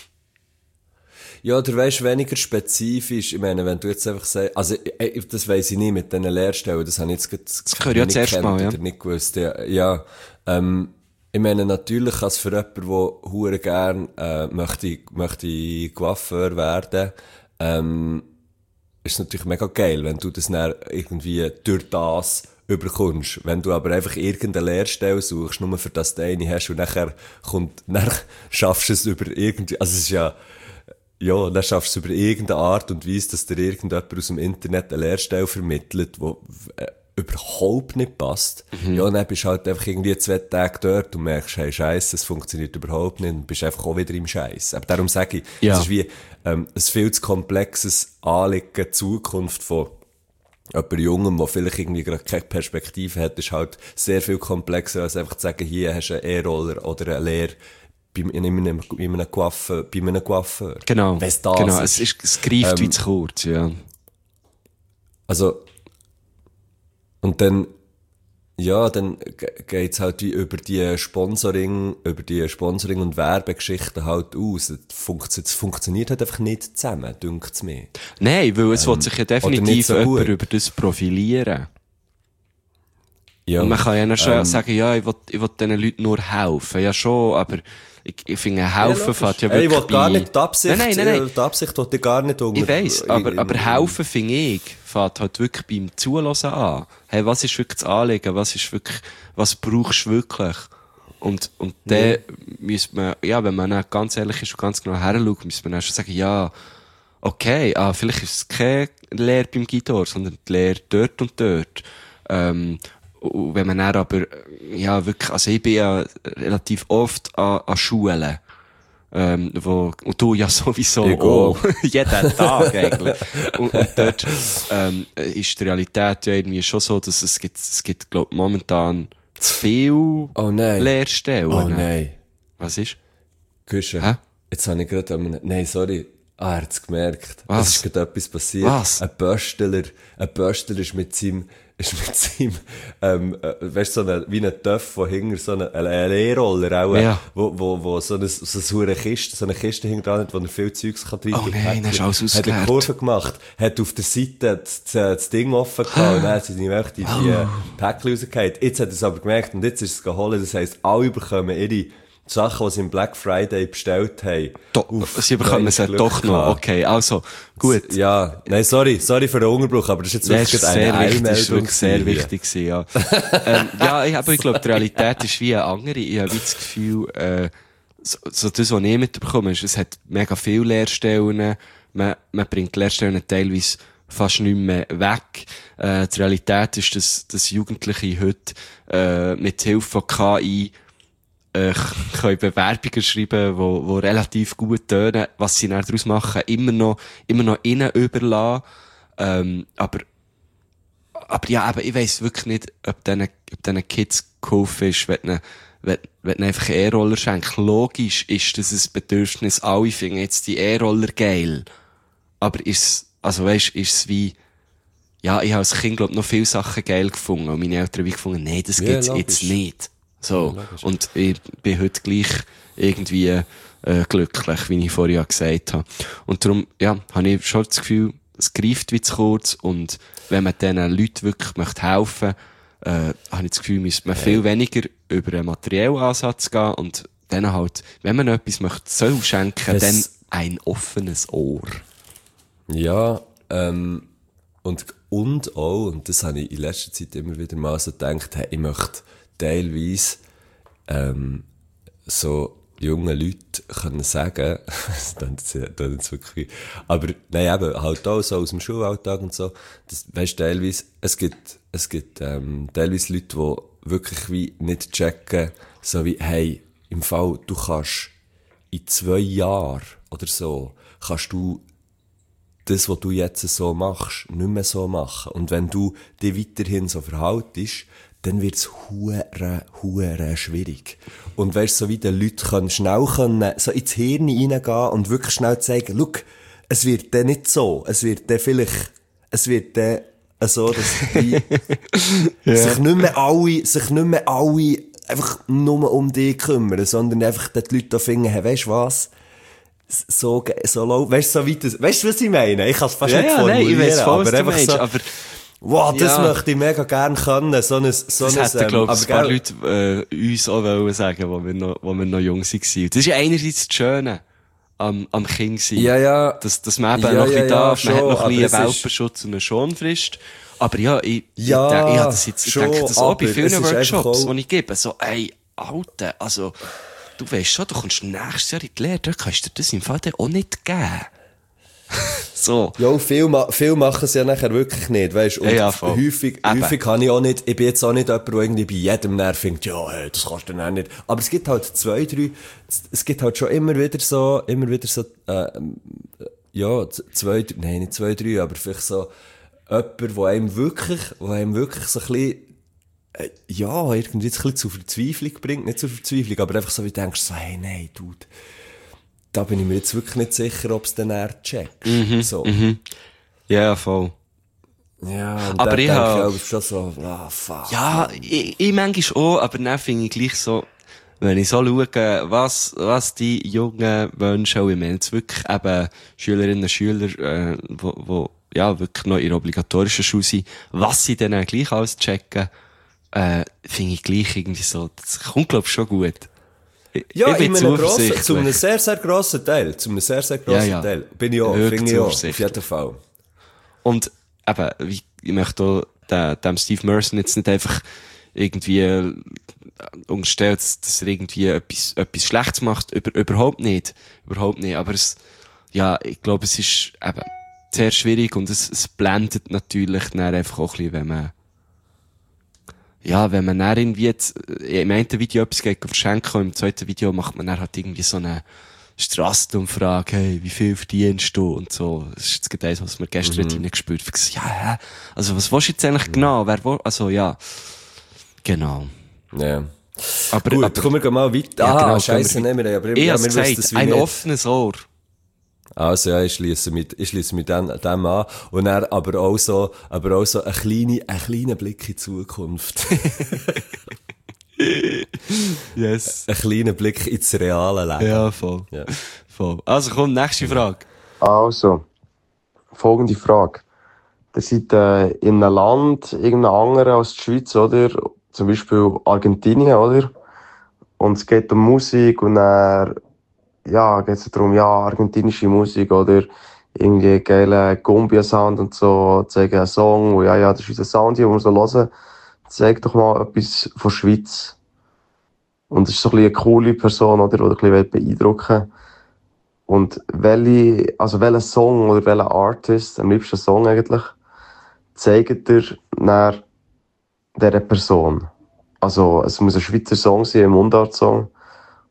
Ja, oder weisst, weniger spezifisch. Ich meine, wenn du jetzt einfach sagst, also, ich, das weiss ich nicht mit diesen Lehrstellen, das habe ich jetzt das,
Das höre ich ja
nicht
zuerst
gekannt
mal, ja.
oder nicht gewusst. Ja, ja ähm, ich meine, natürlich kann es für jemanden, der hure gern, äh, möchte, möchte Coiffeur werden, ähm, ist es natürlich mega geil, wenn du das dann irgendwie durch das überkommst. Wenn du aber einfach irgendeine Lehrstelle suchst, nur für das du eine hast, und nachher kommt, dann schaffst du es über irgendwie, also es ist ja, ja, dann schaffst du es über irgendeine Art und Weise, dass dir irgendjemand aus dem Internet eine Lehrstelle vermittelt, die äh, überhaupt nicht passt.
Mhm.
Ja, und dann bist du halt einfach irgendwie zwei Tage dort und merkst, hey, Scheiße, es funktioniert überhaupt nicht, und bist einfach auch wieder im Scheiß. Aber darum sage ich,
Ja.
es ist wie ähm, ein viel zu komplexes Anliegen, die Zukunft von jemand Jungem, der vielleicht irgendwie gerade keine Perspektive hat, ist halt sehr viel komplexer, als einfach zu sagen, hier hast du einen E-Roller oder eine Lehre bei, in einem, in einem Coiffeur, bei einem Coiffeur.
Genau.
Wenn's das
genau,
ist.
es, ist, es greift
Ähm,
wie zu kurz, ja.
Also, und dann, ja, dann ge- geht's halt wie über die Sponsoring, über die Sponsoring- und Werbegeschichten halt aus. Es funktio- es funktioniert halt einfach nicht zusammen, dünkt's mir.
Nein, weil es will sich ja
oder nicht
definitiv
so
jemand
gut.
über das profilieren.
Ja.
Und man kann ja dann schon
ähm,
sagen, ja, ich will, ich will diesen Leuten nur helfen. Ja schon, aber ich, ich finde, helfen
logisch.
fährt ja
Ey,
wirklich
ich will gar
bei-
nicht die Absicht,
Nein, nein, nein, nein.
äh, die Absicht will ich gar nicht unter.
Ich weiss, aber,
in-
aber
in-
helfen, finde ich, fährt halt wirklich beim Zulassen an. Hey, was ist wirklich das Anliegen? Was ist wirklich, was brauchst du wirklich? Und, und dann müsste man, ja, wenn man dann ganz ehrlich ist und ganz genau heranschaut, müsste man dann schon sagen, ja, okay, ah, vielleicht ist es keine Lehre beim Gitar, sondern die Lehre dort und dort. Ähm, und wenn man dann aber, ja, wirklich, also ich bin ja relativ oft an, an Schulen. Ähm, wo, und du ja sowieso
Ich
auch.
auch.
Jeden Tag eigentlich. Und, und dort, ähm, ist die Realität ja irgendwie schon so, dass es gibt, es gibt, glaub, momentan zu viel
Oh nein.
Lehrstellen.
Oh nein.
Was ist?
Küche.
Hä?
Jetzt habe ich gerade an einem, nein, sorry. Ah, er hat's gemerkt.
Was?
Es ist gerade etwas passiert.
Was?
Ein Bösteler, ein Bösteler ist mit seinem, ist mit seinem, ähm, äh, weißt du, so eine, wie ein Töff, wo hinter so eine, ein E-Roller auch,
Ja.
wo, wo, wo so eine, so eine Kiste, so eine Kiste hinter dran hat, wo er viel Zeugs kann rein
Oh nein, hast du alles
Hat eine
ausgeleert.
Kurve gemacht, hat auf der Seite das, das Ding offen gehabt, und dann hat sie die, die, die äh, Päckchen rausgehauen. Jetzt hat er es aber gemerkt, und jetzt ist es geholt, das heisst, alle bekommen ihre Sachen, die sie im Black Friday bestellt haben.
Do
Auf
sie bekommen es
Glück
doch noch.
gehabt.
Okay, also, gut.
Ja, nein, sorry, sorry für den Unterbruch, aber das ist jetzt
Das
wirklich
ist
eine
sehr wichtig, das ist
Eilmeldung.
wirklich sehr
gewesen.
wichtig gewesen, ja. ähm, ja, ich, aber ich glaube, die Realität ist wie eine andere. Ich habe wie das Gefühl, äh, so, so das, was ich mitbekomme, ist, es hat mega viele Lehrstellen, man, man bringt die Lehrstellen teilweise fast nicht mehr weg. Äh, die Realität ist, dass, dass Jugendliche heute, äh, mit Hilfe von K I äh, können Bewerbungen schreiben, wo, wo relativ gut tönen, was sie dann daraus machen, immer noch, immer noch innen überlassen. Ähm, aber, aber ja, aber ich weiss wirklich nicht, ob diesen, ob diesen Kids geholfen ist, wenn du, wenn, wenn du einfach E-Roller schenkst. Logisch ist das ein Bedürfnis. Alle finden jetzt die E-Roller geil. Aber ist also weisst, ist es wie, ja, ich habe als Kind, glaub, noch viele Sachen geil gefunden. Und meine Eltern haben gefunden, nee, das
Ja,
gibt's
logisch.
jetzt nicht. So.
Ja, logisch.
Und ich bin heute gleich irgendwie, äh, glücklich, wie ich vorher gesagt habe. Und darum, ja, habe ich schon das Gefühl, es greift wie zu kurz. Und wenn man diesen Leuten wirklich möchte helfen, äh, habe ich das Gefühl, müsste man viel weniger über einen materiellen Ansatz gehen und dann halt, wenn man etwas möchte, soll schenken,
Es-
dann ein offenes Ohr.
Ja, ähm, und, und auch, und das habe ich in letzter Zeit immer wieder mal so gedacht, hey, ich möchte teilweise, ähm, so junge Leute können sagen, das klingt jetzt- das klingt jetzt wirklich, aber, nein, eben, halt auch so aus dem Schulalltag und so, das, weisst, teilweise, es gibt, es gibt, ähm, teilweise Leute, die wirklich wie nicht checken, so wie, hey, im Fall, du kannst in zwei Jahren oder so, kannst du das, was du jetzt so machst, nicht mehr so machen. Und wenn du dich weiterhin so verhaltest, dann wird's hure, hure schwierig. Und weisst, so wie die Leute können schnell können, so ins Hirn reingehen und wirklich schnell zeigen, schau, es wird dann nicht so. Es wird dann vielleicht, es wird dann so, dass die, sich nicht mehr alle, sich nicht mehr alle einfach nur um dich kümmern, sondern einfach die Leute da finden, hey, weisst was? So, ge- so low, weißt du, so weit, das- weißt du, was ich meine? Ich kann es fast
Ja,
nicht
ja,
formulieren,
nein, ich weiss voll, was
aber
du
einfach
meinst,
so,
aber
wow, das
ja.
möchte ich mega gerne können, so ein, so
das
ein,
hätten,
ähm,
glaube ich,
aber
ein paar
gell-
Leute äh, uns auch wollen sagen, wo wir noch, wo wir noch jung waren. Das ist ja einerseits das Schöne am, am Kind sein.
Ja, ja.
Dass, dass man eben
Ja,
noch ein
ja,
bisschen
ja,
darf, man
schon,
hat noch ein
aber
bisschen
es
einen
ist-
Welpenschutz und eine Schonfrist. Aber ja, ich,
Ja,
ich, denke, ich habe das jetzt, ich
schon,
denke das auch bei
aber
vielen
es ist einfach
Workshops,
auch-
die ich gebe. So, ey, Alter, also, du weisst schon, du kommst nächstes Jahr in die Lehre, da kannst du dir das im Fall dann auch nicht geben. So.
Ja, viel, ma viel machen es ja nachher wirklich nicht, weißt du? Und
Ja, ja, voll.
häufig,
Eben.
häufig kann ich auch nicht, ich bin jetzt auch nicht jemand, der irgendwie bei jedem Nerv findet, ja, hey, das kannst du dann auch nicht. Aber es gibt halt zwei, drei, es gibt halt schon immer wieder so, immer wieder so, äh, ja, z- zwei, drei, nein, nicht zwei, drei, aber vielleicht so jemand, der einem wirklich, der einem wirklich so ein bisschen, äh, ja, irgendwie so ein bisschen zur Verzweiflung bringt, nicht zur Verzweiflung, aber einfach so wie du denkst, so, hey, nein, Dude, da bin ich mir jetzt wirklich nicht sicher, ob es dann er checkt. so.
Ja, voll.
Ja, und
Aber
dann
ich
denke
hab-
ich auch schon so, ah, fuck.
Ja, ich, ich manchmal auch, aber dann finde ich gleich so, wenn ich so schaue, was, was die jungen Menschen, und ich meine jetzt wirklich eben Schülerinnen und Schüler, äh, wo, wo, ja, wirklich noch in obligatorischen Schule sind, was sie dann auch gleich alles checken, äh, finde ich gleich irgendwie so, das kommt, glaub ich, schon gut. Ich,
Ja,
ich bin
in einem grossen,
zuversichtlich.
zu einem sehr, sehr grossen Teil. Zu einem sehr, sehr grossen
Ja, ja.
Teil. Bin ich auch,
Wirklich
finde ich auch, auf
zuversichtlich.
jeden Fall.
Und eben, wie- ich möchte auch dem, dem Steve Merson jetzt nicht einfach irgendwie äh, unterstellen, dass, dass er irgendwie etwas, etwas Schlechtes macht. Über, überhaupt nicht. Überhaupt nicht. Aber es, ja, ich glaube, es ist eben sehr schwierig und es, es blendet natürlich dann einfach auch ein bisschen, wenn man, ja, wenn man dann irgendwie jetzt, äh, im einen Video etwas geht verschenken und im zweiten Video macht man dann halt irgendwie so eine Strassenumfrage, hey, wie viel verdienst du und so. Das ist jetzt gerade eins, was wir gestern mhm. reingespürt haben. Ich so, ja, hä? Also, was willst du jetzt eigentlich genau? Wer will, also, ja. Genau.
Ja.
Aber,
Gut,
aber,
kommen wir mal weiter.
Ja,
ah,
genau,
scheisse,
gehen wir
nehmen wir, aber
ich
ja,
hab's
wir wissen
gesagt,
das wie
ein
nicht.
offenes Ohr.
Also ja, ich schließe mit, ich schließe mit dem, dem an. Und dann aber auch so, aber auch so ein kleiner, ein kleiner Blick in die Zukunft.
Yes.
Ein kleiner Blick ins reale Leben.
Ja, voll.
Ja.
Voll. Also, komm, nächste Frage.
Also, folgende Frage. Ihr seid äh, in einem Land, irgendein anderes als die Schweiz, oder? Zum Beispiel Argentinien, oder? Und es geht um Musik und dann, ja, geht es darum, ja, argentinische Musik, oder? Irgendwie geile Cumbia-Sound und so, zeigen einen Song, wo, ja, ja, das ist unser Sound hier, den wir so hören. Zeig doch mal etwas von der Schweiz. Und es ist so ein bisschen eine coole Person, oder? Die ein bisschen beeindrucken will. Und welche, also welcher Song oder welcher Artist, am liebsten Song eigentlich, zeigt ihr nach dieser Person? Also, es muss ein Schweizer Song sein, ein Mundart-Song.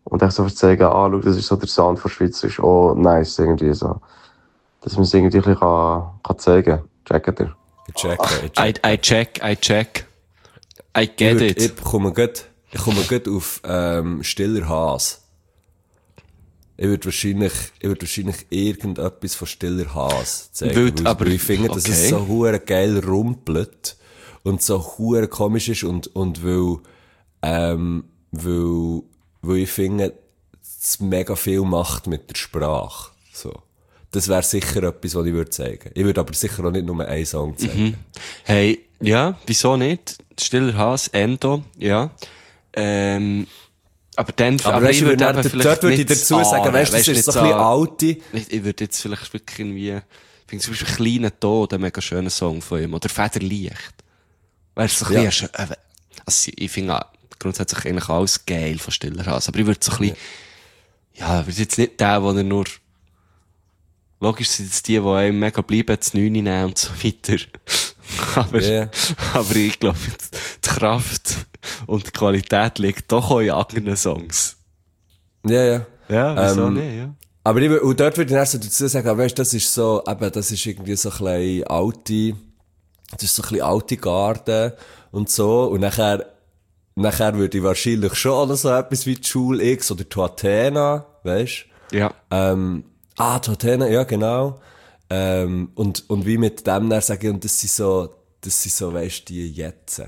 Und echt so zu sagen, ah, schau, das ist so der Sound von Schweiz, ist auch nice, irgendwie so. Dass man es irgendwie ein bisschen kann, kann zeigen kann. Checkt ihr?
Ich check, ich
I,
check.
I check, I check. I
Ich,
get
würd,
it.
ich komme gut, ich komme gut auf, ähm, Stiller Haas. Ich würde wahrscheinlich, ich würde wahrscheinlich irgendetwas von Stiller Haas zeigen.
Wild,
weil,
aber-
weil ich finde, dass
okay.
es so hure geil rumpelt und so hure komisch ist und, und weil, ähm, weil, weil ich finde, es mega viel macht mit der Sprache. So. Das wäre sicher etwas, was ich würde zeigen. Ich würde aber sicher auch nicht nur einen Song zeigen.
Hey, ja, wieso nicht? Stiller Haas, Endo, ja. Ähm, aber dann,
Aber, weißt,
ich
ich würde
eben
dann,
vielleicht
dort würde ich
nicht
dazu sagen,
ahnen,
weißt du, das
weisst,
ist
nicht
so ein bisschen
ahnen.
alte.
Ich, ich würde jetzt vielleicht wirklich irgendwie, ich finde zum Beispiel «Kleiner Tod» ein mega schöner Song von ihm, oder «Federlicht». Weißt du, so ein
Ja.
bisschen, äh, also ich finde grundsätzlich eigentlich alles geil von Stiller Haas, aber ich würde so ein bisschen, ja, ich würde jetzt nicht der, wo er nur, logisch sind es die, die einem mega bleiben, das neun nehmen und so weiter. aber,
Ja.
aber ich glaube, die Kraft und die Qualität liegt doch auch in anderen Songs.
Ja, ja.
Ja, wieso
Ähm,
nicht, ja.
Aber ich, wür- und dort würde ich erst so dazu sagen, weißt, das ist so, eben, das ist irgendwie so ein bisschen alte, das ist so ein bisschen alte Garde und so, und nachher, nachher würde ich wahrscheinlich schon auch noch so etwas wie die Schule X oder die Athena, weißt?
Ja.
Ähm, ah, die Athena, ja, genau. Ähm, und, und wie mit dem dann sagen, und das sind so, das sind so, weißt, die jetzt.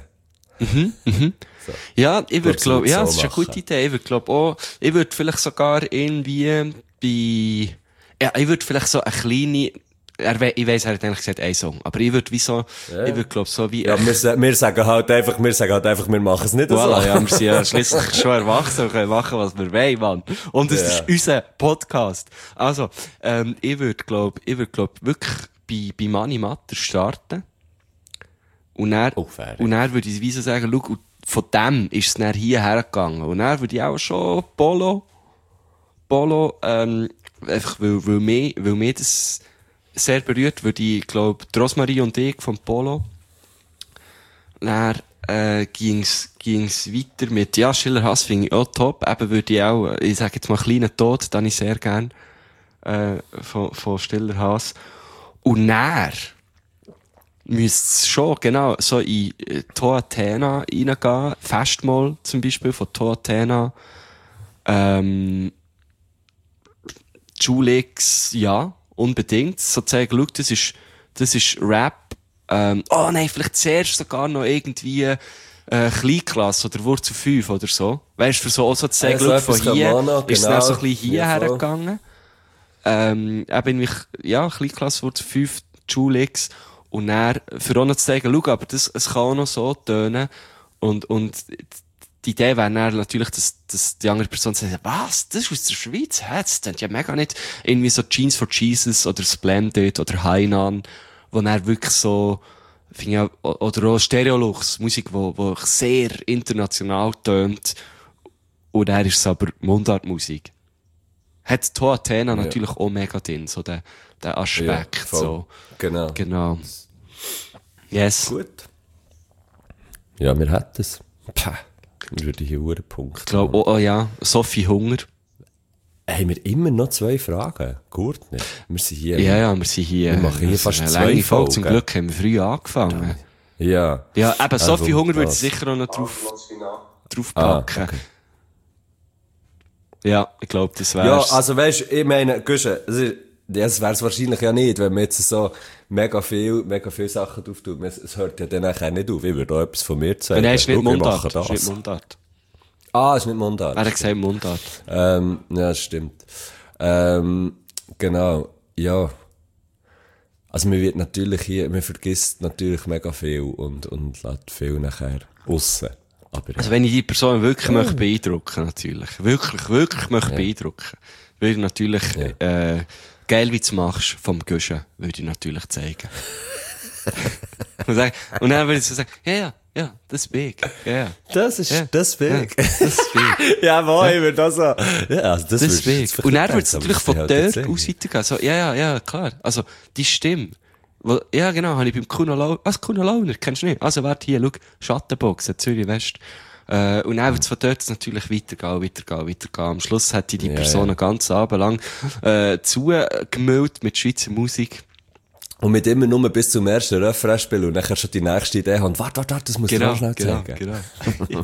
Ja, ich würde
Glaub,
glaube,
so
ja, das ist eine
machen.
gute Idee. Ich würde glaube auch, ich würde vielleicht sogar irgendwie bei, ja, ich würde vielleicht so eine kleine, er, we- ich weiss, er hat eigentlich gesagt, ein Song, aber ich würde wie so, ich würde glaube so wie,
Ja, wir, sa- wir sagen halt einfach, wir sagen halt einfach, wir machen es nicht
voilà,
so.
ja, wir sind ja schliesslich schon erwachsen und können machen, was wir wollen, Mann. Und es
Ja.
ist unser Podcast. Also, ähm, ich würde glaub, ich würde glaub wirklich bei, bei Mani Matter starten. Und dann,
Oh, fair.
und dann würde ich wie so sagen, schau, und von dem ist es dann hierher gegangen. Und dann würde ich auch schon Polo, Polo, ähm, einfach weil, weil mich, weil mich das sehr berührt, würde ich, glaube, Rosmarie und ich vom Polo. Dann, äh, ging's, ging's weiter mit, ja, Stiller Haas finde ich auch top. Eben würde ich auch, ich sage jetzt mal «Kleiner Tod», dann ich sehr gern, äh, von, von Stiller Haas. Und dann, müsste es schon, genau, so in äh, To Athena reingehen. Festmahl zum Beispiel von To Athena. Ähm, Julix, ja, unbedingt. So zeigen, schau, das ist, das ist Rap. Ähm, oh nein, vielleicht zuerst sogar noch irgendwie, äh, Kleinklasse oder Wurzel fünf oder so. Weißt du, für so, so zu sagen,
Ja, so
schau,
etwas
von
kann
hier
man noch,
ist es
genau.
dann so ein bisschen
Ja,
hierher
voll.
gegangen. Ähm, eben, ich, ja, Kleinklasse Wurzel fünf, Julix. Und dann, für auch noch zu sagen, schau, aber das, es kann auch noch so tönen. Und, und, die Idee wäre dann natürlich, dass, dass die andere Person sagt, was? Das ist aus der Schweiz? Hä? Das klingt ja mega nicht. Irgendwie so Jeans for Jesus oder Splendid oder Hainan, wo dann wirklich so, finde ich auch, oder auch Stereolux, Musik, wo, wo sehr international tönt. Und dann ist es aber Mundartmusik. Hat To Athena
Ja.
natürlich auch mega drin, so der, der Aspekt,
Ja, voll.
so.
Genau.
Genau. Yes.
Gut. Ja, wir hätten es. Pah. Wir würden hier einen Punkt.
Ich glaube, oh, oh ja, Sophie Hunger.
Haben wir immer noch zwei Fragen? Gut nicht. Wir sind hier.
Ja, ja, wir sind hier.
Wir machen hier
das ist
fast
eine
zwei
lange Folge. Zum
Folgen.
Glück haben wir früh angefangen.
Ja.
Ja, eben, Sophie
wo-
Hunger würde ich
was?
sicher auch noch drauf, drauf
Ah,
packen.
okay.
Ja, ich glaube, das wär's.
Ja, also weißt, ich meine, Guschen, es ist- ja, das wär's wahrscheinlich ja nicht, wenn man jetzt so mega viel, mega viel Sachen drauf tut. Es, es hört ja dann nachher nicht auf. Ich würde auch etwas von mir zeigen.
Nein, ist nicht
Schau, wir
Mundart.
machen
Ist nicht
das.
Mundart.
Ah, ist nicht Mundart.
Wer hat gesagt Mundart?
Ähm, ja, das stimmt. Ähm, genau, ja. Also man wird natürlich hier, man vergisst natürlich mega viel und, und lässt viel nachher aussen. Aber
Also wenn ich die Person wirklich möchte beeindrucken, natürlich. Wirklich, wirklich möchte beeindrucken. Würde ich natürlich,
Ja.
äh, geil wie du machst, vom Guschen, würde ich natürlich zeigen. und, sagen, und dann würde ich so sagen, ja, ja, ja, das ist big. Ja, ja.
das ist,
Ja.
das ist big.
Ja, das ist big.
Ja, wohl, ich würde auch so. Ja, also das,
Das ist
würdest du
big.
jetzt
Und dann
vielleicht
wird es
denken,
natürlich
aber
von
das halt
dort
erzählen.
aus weitergehen. So, ja, ja, ja, klar. Also, die Stimme. Wo, ja, genau, habe ich beim Kuno Launer, was, Kuno Launer, kennst du nicht? Also, warte hier, schau, Schattenbox, Zürich West. Äh, und dann wird es von dort natürlich weitergehen, weitergehen, weitergehen. Am Schluss hat die, die
Ja,
Person
ja.
einen ganzen Abend lang äh, zugemüllt mit Schweizer Musik.
Und mit immer nur bis zum ersten Refrain spielen und dann schon die nächste Idee haben. Warte, warte, warte, das muss ich
Genau,
noch schnell
genau,
zeigen.
genau.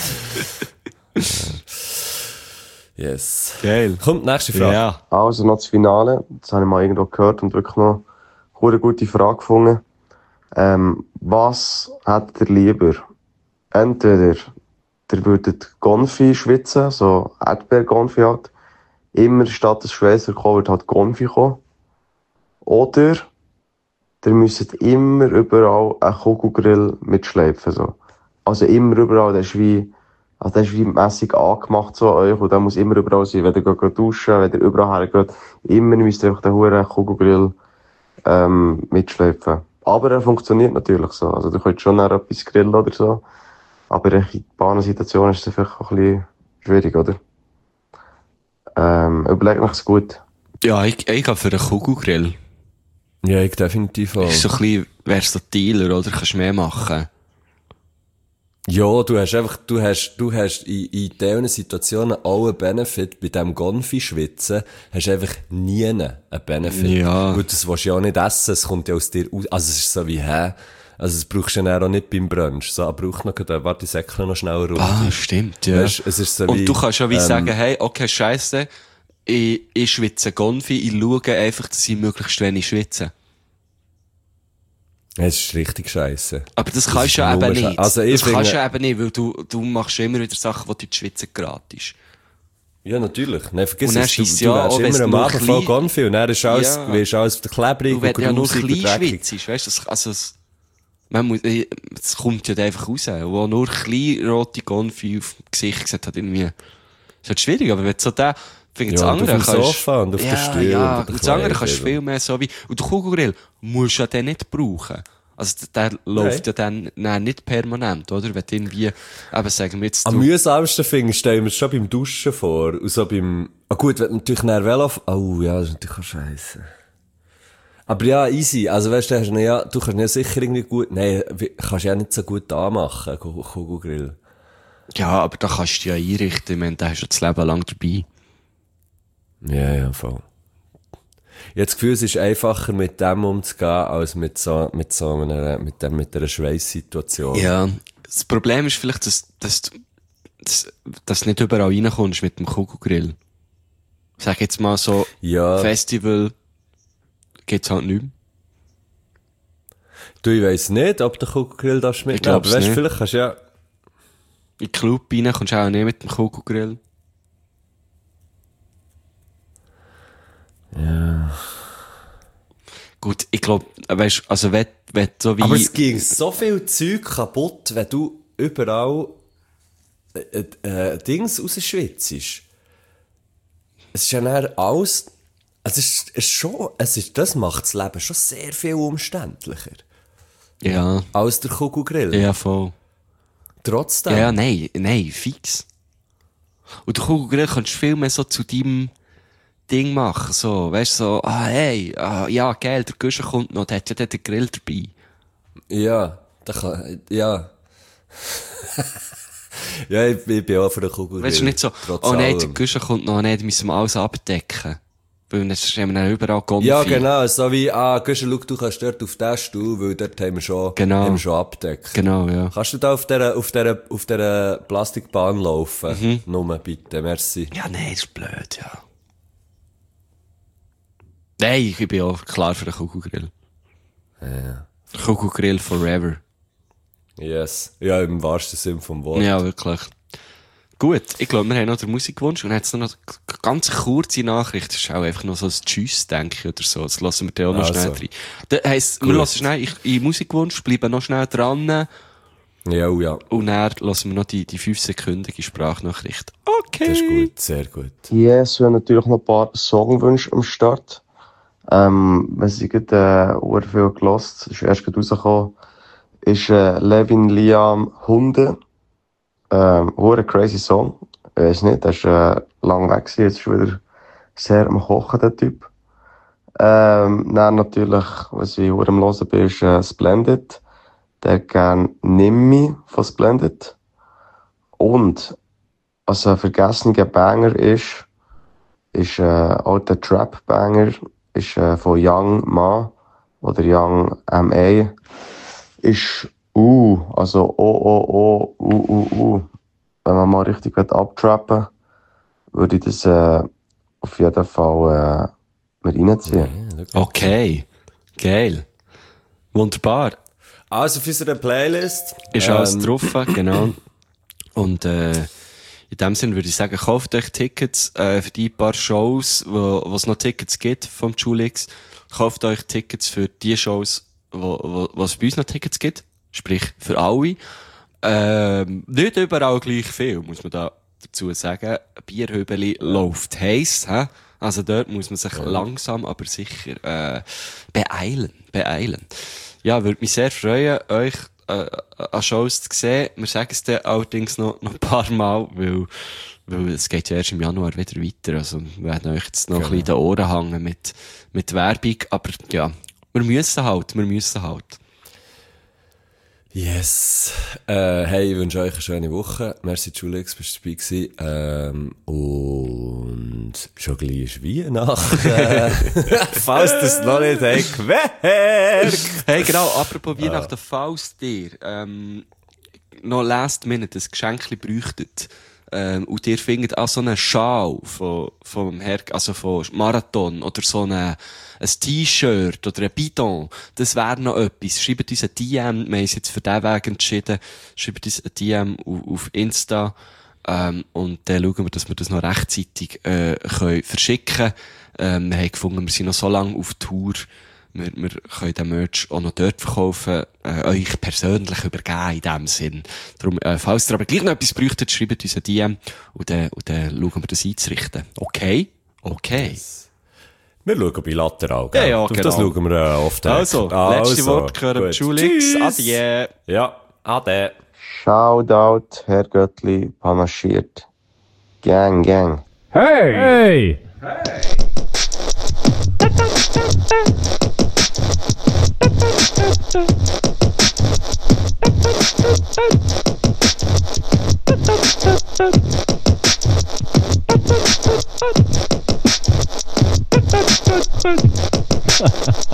Yes.
Geil.
Kommt, nächste Frage.
Ja.
Also noch das Finale. Das habe ich mal irgendwo gehört und wirklich noch eine gute Frage gefunden. Ähm, was hättet ihr lieber? Entweder ihr würdet Konfi schwitzen, so Erdbeer-Konfi halt. Immer statt des Schweizer kommen, wird halt Konfi kommen. Oder ihr müsst immer überall einen Kugelgrill mitschleifen, so. Also immer überall, der ist wie, also der ist wie mässig angemacht so an euch und der muss immer überall sein. Wenn ihr geht duschen, wenn ihr überall hergeht, immer müsst ihr einfach den huren Kugelgrill, ähm, mitschleifen. Aber er funktioniert natürlich so. Also du könnt schon noch etwas grillen oder so. Aber in Bahnsituationen ist es vielleicht auch ein bisschen schwierig, oder? Ähm, überlegt euch gut.
Ja, ich, ich gehe für einen Kugelgrill.
Ja, ich definitiv auch.
Ist so ein bisschen versatiler, oder? Kannst mehr machen.
Ja, du hast einfach, du hast, du hast in, in diesen Situationen auch einen Benefit. Bei diesem Gonfi-Schwitzen hast du einfach nie einen Benefit.
Ja.
Gut, das willst du ja auch nicht essen, es kommt ja aus dir aus. Also es ist so wie, hä? Also es brauchst du ja auch nicht beim Brunch. So, aber braucht noch, gerade, warte, die Säckchen noch schnell runter.
Ah, stimmt, ja.
Weißt, es ist so
Und
wie,
du kannst ja wie
ähm,
sagen, hey, okay, scheisse, ich, ich schwitze Gonfi, ich schaue einfach, dass ich möglichst wenig schwitze.
Es ist richtig scheisse.
Aber das
Das
kannst
ist
du ja
nur
eben
sche-
nicht.
Also ich
das kannst du
finde-
ja eben nicht, weil du, du machst ja immer wieder Sachen, die dir schwitzen gratis.
Ja, natürlich. Nein, vergiss
Und dann
es, du,
scheisst
du
ja
wärst
auch, wenn's
immer am
nur
Abend voll
klein-
Gonfi und dann ist alles,
Ja.
wirst alles klebrig
Du, wenn
und
du ja nur
grusig und
klein
dreckig.
schwitzt, weißt du, das, also, es, man muss, äh, es kommt ja einfach raus. Wo nur klein rote Gonfi auf dem Gesicht sieht, hat irgendwie, ist halt schwierig, aber wenn du so den, finde ich,
Ja,
das
und
andere
auf dem
kannst,
Sofa und auf
ja,
den Stühlen
ja,
und auf den
und das andere
Kleidern.
kannst du viel mehr so wie, und der Kugelgrill musst du ja dann nicht brauchen. Also, der, der läuft ja dann, nein, nicht permanent, oder? Wenn du irgendwie, eben sagen wir jetzt,
Am
du,
mühsamsten finde ich, stellen wir es schon beim Duschen vor. Und so beim, ah gut, wenn du natürlich nachher Velo, oh ja, das ist natürlich auch scheisse. Aber ja, easy. Also weißt du, hast du ja, du kannst ja sicher irgendwie gut, nein, wie- kannst ja nicht so gut anmachen, Ku- Kugelgrill.
ja, aber da kannst du ja einrichten, ich meine, da hast du das Leben lang dabei.
Ja, ja, voll. Ich habe das Gefühl, es ist einfacher mit dem umzugehen, als mit so, mit so einer, mit dem, mit einer Schweisssituation.
Ja, das Problem ist vielleicht, dass, dass, du- dass, dass du nicht überall reinkommst mit dem Kugelgrill. Sag jetzt mal so,
Ja.
Festival geht's halt nicht mehr.
Du, ich weiss nicht, ob der Kugelgrill da schmeckt.
Ich glaub's
Aber weißt du,
nicht.
vielleicht kannst du ja,
In den Club rein kommst du auch nicht mit dem Kugelgrill.
ja.
Gut, ich glaub, weißt, also wenn, wenn du so wie,
Aber es ging so viel Zeug kaputt, wenn du überall äh, äh, Dings rausschwitzt. Es ist ja dann alles, es ist, es ist schon, es ist, das macht das Leben schon sehr viel umständlicher
ja,
als der Kugelgrill.
ja, voll.
Trotzdem.
Ja, ja, nein, nein, fix. Und der Kugelgrill kannst du viel mehr so zu deinem Ding machen, so, weißt du, so, ah, hey, ah, ja, geil, der Guschen kommt noch, der hat ja dort den Grill dabei.
Ja, da kann, ja. ja, ich, ich bin auch für den Kugelgrill.
Weißt du, nicht so,
Trotz
oh nein, der
allem.
Guschen kommt noch, nein, da müssen wir alles abdecken. Weil dann haben wir dann überall Konfi.
Ja, genau, so wie, ah, gehst du, schau, du kannst dort auf den Stuhl, weil dort haben wir schon,
Genau.
haben wir schon abgedeckt.
Genau, ja.
Kannst du da auf dieser, auf dieser, auf dieser Plastikbahn laufen?
Mhm.
Nur bitte, merci.
Ja, nein, ist blöd, ja. Nein, ich bin auch klar für den Kugelgrill.
Ja.
Kugelgrill forever.
Yes. Ja, im wahrsten Sinn vom Wort.
Ja, wirklich. Gut, ich glaube, wir haben noch den Musikwunsch und jetzt noch eine ganz kurze Nachricht. Das ist auch einfach noch so ein Tschüss, denke ich, oder so. Das lassen wir dir auch noch
Also.
schnell rein. Das heisst, wir
Gut.
lassen schnell ich, in Musikwunsch, bleiben noch schnell dran
Ja, oh ja.
und dann lassen wir noch die, die fünfsekündige Sprachnachricht. Okay.
Das ist gut, sehr gut.
Yes, wir haben natürlich noch ein paar Songwünsche am Start. Ähm, wenn sie gerade, äh, sehr viel gelost, ist erst gerade rausgekommen, ist, äh, Levin Liam Hunde. Ähm, ein crazy Song. Ich weiss nicht, der ist, äh, lang weg gewesen, jetzt ist er wieder sehr am Kochen, der Typ. Ähm, dann natürlich, was ich sehr am Hören bin, ist, äh, Splendid. Der hat gern Nimmi von Splendid. Und, also ein vergessener Banger ist, ist äh, auch der Trap-Banger, ist äh, von Young Ma oder Young M A. Ist uh, also oh, oh, oh, uh, uh, uh. Wenn man mal richtig abtrappen will, würde ich das äh, auf jeden Fall äh, mir reinziehen.
Ja,
Okay, geil. Wunderbar.
Also für unsere Playlist.
Ist
ähm,
alles drauf, genau. Und äh, in dem Sinne würde ich sagen, kauft euch Tickets äh, für die paar Shows, wo wo es noch Tickets gibt vom Schulix. Kauft euch Tickets für die Shows, wo, wo, wo es bei uns noch Tickets gibt. Sprich, für alle. Ähm, nicht überall gleich viel, muss man da dazu sagen. Bierhöbeli läuft heiß, hä? Also dort muss man sich ja. langsam, aber sicher äh, beeilen, beeilen. Ja, würde mich sehr freuen, euch äh, an Shows zu sehen. Wir sagen es dann allerdings noch, noch ein paar Mal, weil, weil es geht ja erst im Januar wieder weiter. Also wir werden euch jetzt noch genau. ein bisschen in den Ohren hängen mit, mit Werbung. Aber ja, wir müssen halt, wir müssen halt.
Yes. Äh, hey, ich wünsche euch eine schöne Woche. Merci, Julix, bist du dabei gewesen. Ähm, und schon gleich ist Weihnachten. Falls das noch nicht habt, gemerkt.
Hey, genau, apropos Weihnachten, falls dir ähm, noch last minute ein Geschenkchen bräuchtet, ähm, und ihr findet auch so einen Schal von, vom Her- also von Marathon oder so eine, ein T-Shirt oder ein Bidon, das wäre noch etwas. Schreibt uns ein D M, wir haben uns jetzt für diesen Weg entschieden, schreibt uns ein D M auf, auf Insta, ähm, und dann schauen wir, dass wir das noch rechtzeitig, äh, können verschicken. Ähm, wir haben gefunden, wir sind noch so lange auf Tour, wir, wir können den Merch auch noch dort verkaufen, äh, euch persönlich übergeben in dem Sinn. Darum, äh, falls ihr aber gleich noch etwas bräuchtet, schreibt uns ein D M und dann, und dann schauen wir das einzurichten. Okay? Okay.
Wir schauen bilateral, gell?
Ja, ja,
Auf
genau.
das schauen wir äh, oft.
Also,
also,
letzte Wort gehören Julix. Adieu.
Ja, ade.
Shoutout, Herr Göttli, panaschiert. Gang, gang.
Hey! Hey! Hey!